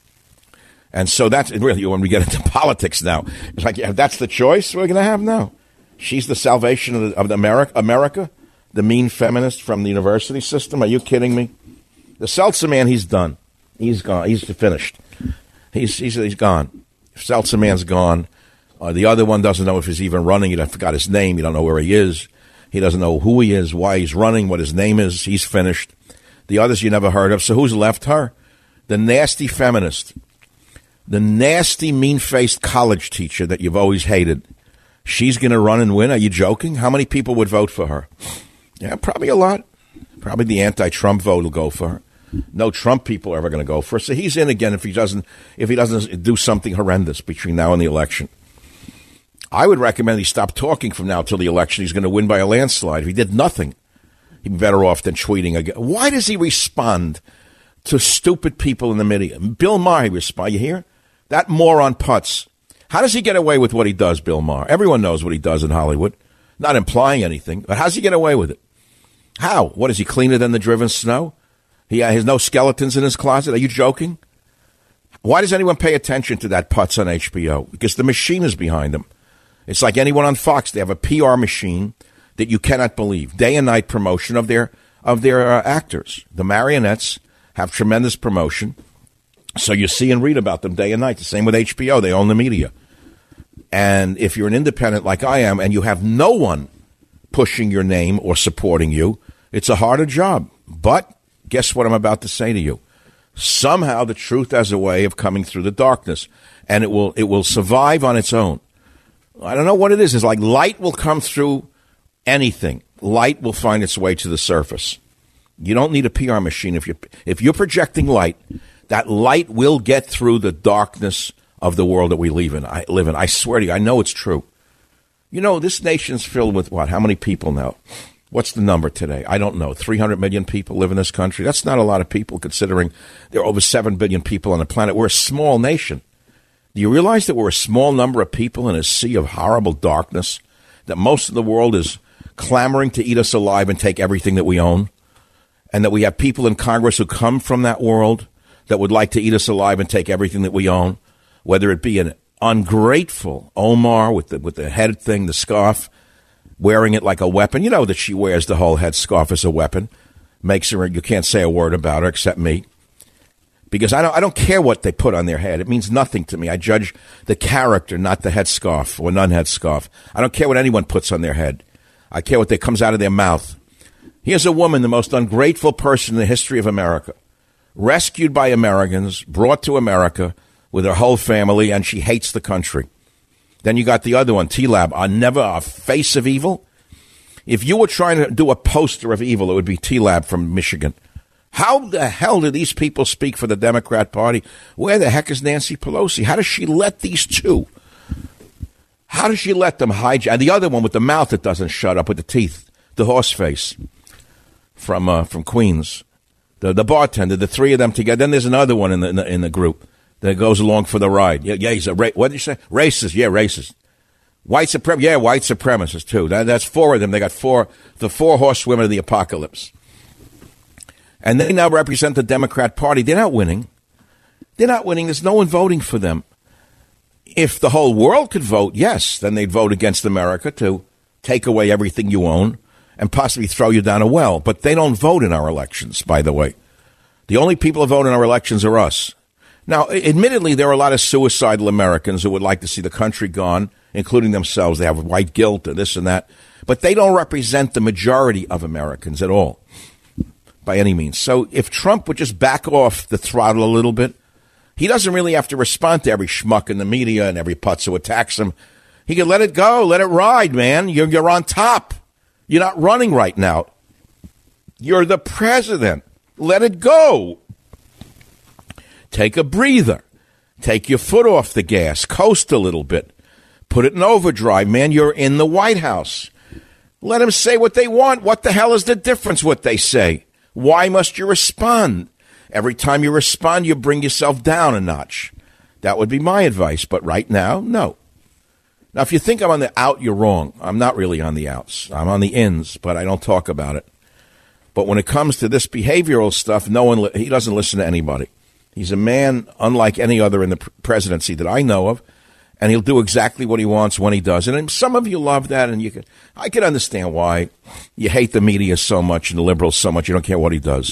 [SPEAKER 1] And so that's really when we get into politics now. It's like, yeah, that's the choice we're going to have now. She's the salvation of, the, of the America, America, the mean feminist from the university system. Are you kidding me? The Seltzer man, he's done. He's gone. He's finished. He's he's, he's gone. Seltzer man's gone. Uh, the other one doesn't know if he's even running. You forgot his name. You don't know where he is. He doesn't know who he is, why he's running, what his name is. He's finished. The others you never heard of. So who's left? Her. The nasty feminist. The nasty, mean-faced college teacher that you've always hated. She's going to run and win? Are you joking? How many people would vote for her? Yeah, probably a lot. Probably the anti-Trump vote will go for her. No Trump people are ever going to go for her. So he's in again if he doesn't if he doesn't do something horrendous between now and the election. I would recommend he stop talking from now till the election. He's going to win by a landslide. If he did nothing, he'd be better off than tweeting again. Why does he respond to stupid people in the media? Bill Maher, he responds. You hear? That moron Putz. How does he get away with what he does, Bill Maher? Everyone knows what he does in Hollywood. Not implying anything, but how does he get away with it? How? What, is he cleaner than the driven snow? He has no skeletons in his closet? Are you joking? Why does anyone pay attention to that Putz on H B O? Because the machine is behind him. It's like anyone on Fox. They have a P R machine that you cannot believe. Day and night promotion of their of their uh, actors. The marionettes have tremendous promotion. So you see and read about them day and night. The same with H B O. They own the media. And if you're an independent like I am and you have no one pushing your name or supporting you, it's a harder job. But guess what I'm about to say to you? Somehow the truth has a way of coming through the darkness, and it will it will survive on its own. I don't know what it is. It's like light will come through anything. Light will find its way to the surface. You don't need a P R machine. If you're, if you're projecting light, that light will get through the darkness of the world that we live in. I live in. I swear to you, I know it's true. You know, this nation's filled with what? How many people now? What's the number today? I don't know. three hundred million people live in this country. That's not a lot of people considering there are over seven billion people on the planet. We're a small nation. Do you realize that we're a small number of people in a sea of horrible darkness? That most of the world is clamoring to eat us alive and take everything that we own? And that we have people in Congress who come from that world that would like to eat us alive and take everything that we own? Whether it be an ungrateful Omar with the with the head thing, the scarf, wearing it like a weapon. You know that she wears the whole head scarf as a weapon. Makes her, you can't say a word about her except me. Because I don't, I don't care what they put on their head. It means nothing to me. I judge the character, not the headscarf or non-headscarf. I don't care what anyone puts on their head. I care what that comes out of their mouth. Here's a woman, the most ungrateful person in the history of America. Rescued by Americans, brought to America with her whole family, and she hates the country. Then you got the other one, T-Lab, a never a face of evil. If you were trying to do a poster of evil, it would be T-Lab from Michigan. How the hell do these people speak for the Democrat Party? Where the heck is Nancy Pelosi? How does she let these two? How does she let them hijack? And the other one with the mouth that doesn't shut up, with the teeth, the horse face from uh, from Queens, the the bartender, the three of them together. Then there's another one in the in the, in the group that goes along for the ride. Yeah, yeah, he's a ra- what did you say? Racist? Yeah, racist. White supremacist? Yeah, white supremacist too. That, that's four of them. They got four, the four horsewomen of the apocalypse. And they now represent the Democrat Party. They're not winning. They're not winning. There's no one voting for them. If the whole world could vote, yes, then they'd vote against America to take away everything you own and possibly throw you down a well. But they don't vote in our elections, by the way. The only people who vote in our elections are us. Now, admittedly, there are a lot of suicidal Americans who would like to see the country gone, including themselves. They have white guilt and this and that. But they don't represent the majority of Americans at all, by any means. So if Trump would just back off the throttle a little bit, he doesn't really have to respond to every schmuck in the media and every putz who attacks him. He can let it go, let it ride, man. You're, you're on top. You're not running right now. You're the president. Let it go. Take a breather. Take your foot off the gas. Coast a little bit. Put it in overdrive, man. You're in the White House. Let them say what they want. What the hell is the difference what they say? Why must you respond? Every time you respond, you bring yourself down a notch. That would be my advice. But right now, no. Now, if you think I'm on the out, you're wrong. I'm not really on the outs. I'm on the ins, but I don't talk about it. But when it comes to this behavioral stuff, no one, he doesn't listen to anybody. He's a man unlike any other in the presidency that I know of, and he'll do exactly what he wants when he does. And some of you love that, and you can, I can understand why you hate the media so much and the liberals so much. You don't care what he does.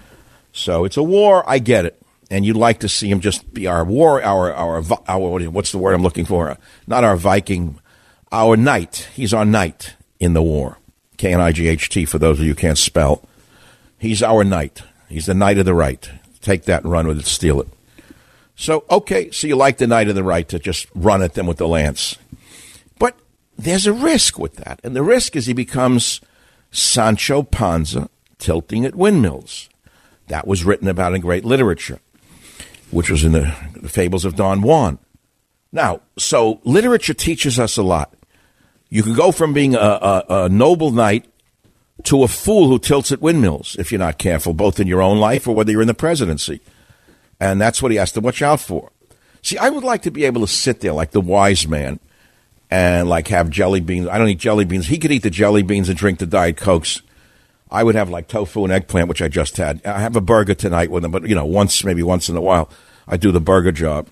[SPEAKER 1] So it's a war. I get it. And you'd like to see him just be our war, our, our, our, what's the word I'm looking for? Not our Viking, our knight. He's our knight in the war. K N I G H T for those of you who can't spell. He's our knight. He's the knight of the right. Take that and run with it, steal it. So, okay, so you like the knight of the right to just run at them with the lance. But there's a risk with that. And the risk is he becomes Sancho Panza tilting at windmills. That was written about in great literature, which was in the, the Fables of Don Juan. Now, so literature teaches us a lot. You can go from being a, a, a noble knight to a fool who tilts at windmills if you're not careful, both in your own life or whether you're in the presidency. And that's what he has to watch out for. See, I would like to be able to sit there like the wise man and like have jelly beans. I don't eat jelly beans. He could eat the jelly beans and drink the Diet Cokes. I would have like tofu and eggplant, which I just had. I have a burger tonight with him, but, you know, once, maybe once in a while, I do the burger job.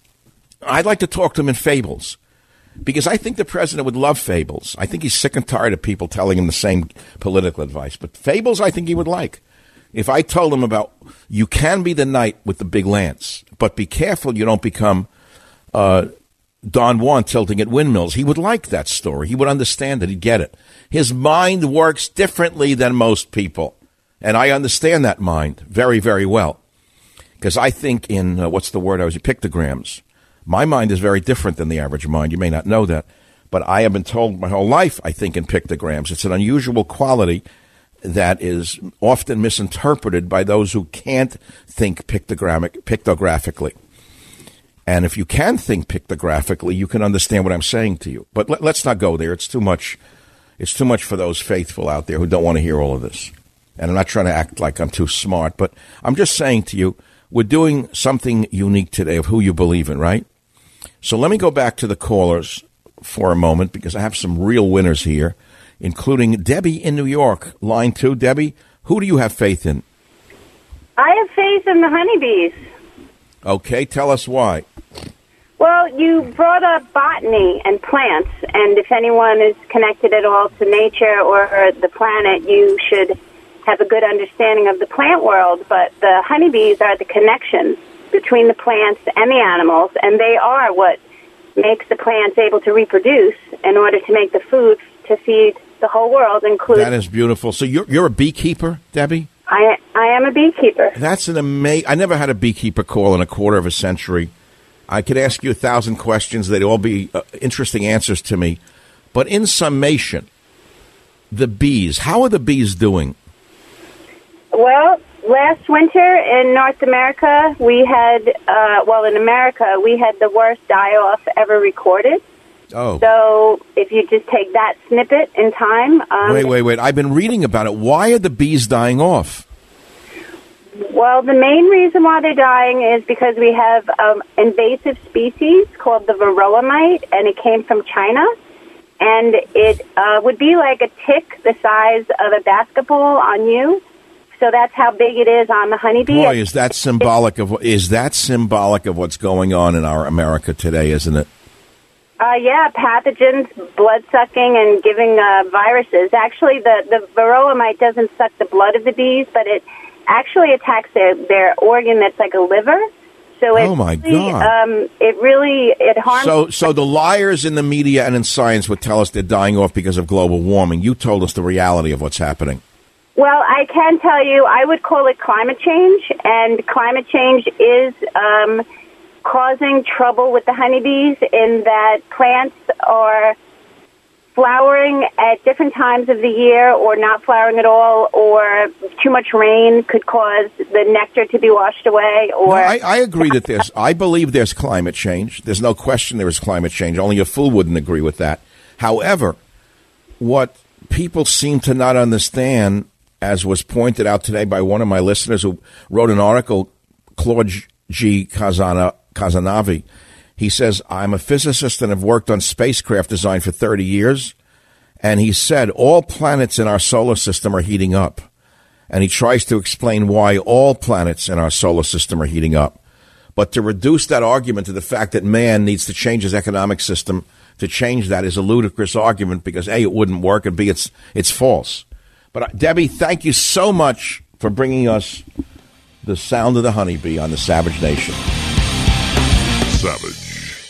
[SPEAKER 1] I'd like to talk to him in fables because I think the president would love fables. I think he's sick and tired of people telling him the same political advice. But fables, I think he would like. If I told him about, you can be the knight with the big lance, but be careful you don't become uh, Don Juan tilting at windmills, he would like that story. He would understand it. He'd get it. His mind works differently than most people, and I understand that mind very, very well because I think in, uh, what's the word I was, pictograms. My mind is very different than the average mind. You may not know that, but I have been told my whole life I think in pictograms. It's an unusual quality that is often misinterpreted by those who can't think pictogrammic, pictographically. And if you can think pictographically, you can understand what I'm saying to you. But let, let's not go there. It's too much. It's too much for those faithful out there who don't want to hear all of this. And I'm not trying to act like I'm too smart, but I'm just saying to you, we're doing something unique today of who you believe in, right? So let me go back to the callers for a moment, because I have some real winners here, including Debbie in New York. Line two, Debbie, who do you have faith in?
[SPEAKER 14] I have faith in the honeybees.
[SPEAKER 1] Okay, tell us why.
[SPEAKER 14] Well, you brought up botany and plants, and if anyone is connected at all to nature or the planet, you should have a good understanding of the plant world. But the honeybees are the connection between the plants and the animals, and they are what makes the plants able to reproduce in order to make the food to feed the whole world, including...
[SPEAKER 1] That is beautiful. So you're you're a beekeeper, Debbie?
[SPEAKER 14] I I am a beekeeper.
[SPEAKER 1] That's an amazing... I never had a beekeeper call in a quarter of a century. I could ask you a thousand questions. They'd all be uh, interesting answers to me. But in summation, the bees, how are the bees doing?
[SPEAKER 14] Well, last winter in North America, we had, uh, well, in America, we had the worst die-off ever recorded.
[SPEAKER 1] Oh.
[SPEAKER 14] So if you just take that snippet in time... Um,
[SPEAKER 1] wait, wait, wait. I've been reading about it. Why are the bees dying off?
[SPEAKER 14] Well, the main reason why they're dying is because we have an um, invasive species called the varroa mite, and it came from China. And it uh, would be like a tick the size of a basketball on you. So that's how big it is on the honeybee.
[SPEAKER 1] Boy, is that symbolic of is that symbolic of what's going on in our America today, isn't it?
[SPEAKER 14] Uh, yeah, pathogens, blood-sucking, and giving uh, viruses. Actually, the, the varroa mite doesn't suck the blood of the bees, but it actually attacks their, their organ that's like a liver. So it
[SPEAKER 1] oh, my
[SPEAKER 14] really,
[SPEAKER 1] God.
[SPEAKER 14] Um, it really it harms...
[SPEAKER 1] So, so the liars in the media and in science would tell us they're dying off because of global warming. You told us the reality of what's happening.
[SPEAKER 14] Well, I can tell you, I would call it climate change, and climate change is um, causing trouble with the honeybees in that plants are flowering at different times of the year or not flowering at all, or too much rain could cause the nectar to be washed away. Or
[SPEAKER 1] no, I, I agree that there's, I believe there's climate change. There's no question there is climate change. Only a fool wouldn't agree with that. However, what people seem to not understand, as was pointed out today by one of my listeners who wrote an article, Claude G. Kazana, Kazanavi, he says, I'm a physicist and have worked on spacecraft design for thirty years. And he said, all planets in our solar system are heating up. And he tries to explain why all planets in our solar system are heating up. But to reduce that argument to the fact that man needs to change his economic system to change that is a ludicrous argument because, A, it wouldn't work, and B, it's, it's false. But, uh, Debbie, thank you so much for bringing us the sound of the honeybee on the Savage Nation.
[SPEAKER 2] Savage.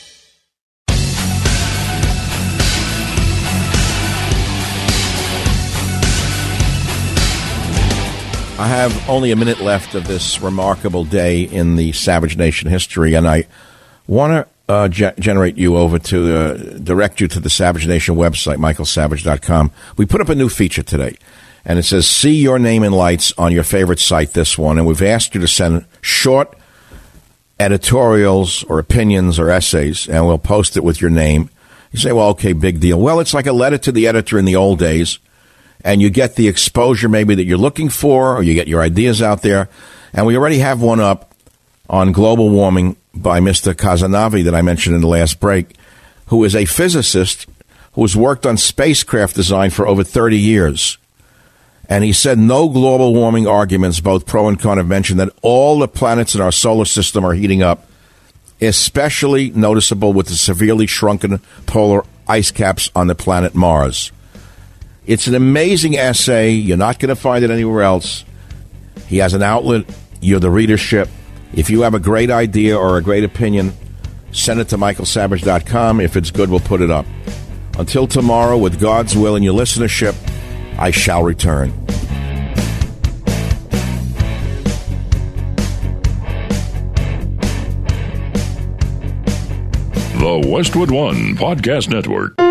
[SPEAKER 1] I have only a minute left of this remarkable day in the Savage Nation history, and I want to uh, ge- generate you over to uh, direct you to the Savage Nation website, michael savage dot com. We put up a new feature today, and it says, see your name in lights on your favorite site, this one, and we've asked you to send short editorials or opinions or essays, and we'll post it with your name. You say, well, okay, big deal. Well, it's like a letter to the editor in the old days, and you get the exposure maybe that you're looking for, or you get your ideas out there. And we already have one up on global warming by Mister Kazanavi that I mentioned in the last break, who is a physicist who has worked on spacecraft design for over thirty years. And he said no global warming arguments, both pro and con, have mentioned that all the planets in our solar system are heating up, especially noticeable with the severely shrunken polar ice caps on the planet Mars. It's an amazing essay. You're not going to find it anywhere else. He has an outlet. You're the readership. If you have a great idea or a great opinion, send it to michael savage dot com. If it's good, we'll put it up. Until tomorrow, with God's will and your listenership, I shall return.
[SPEAKER 2] The Westwood One Podcast Network.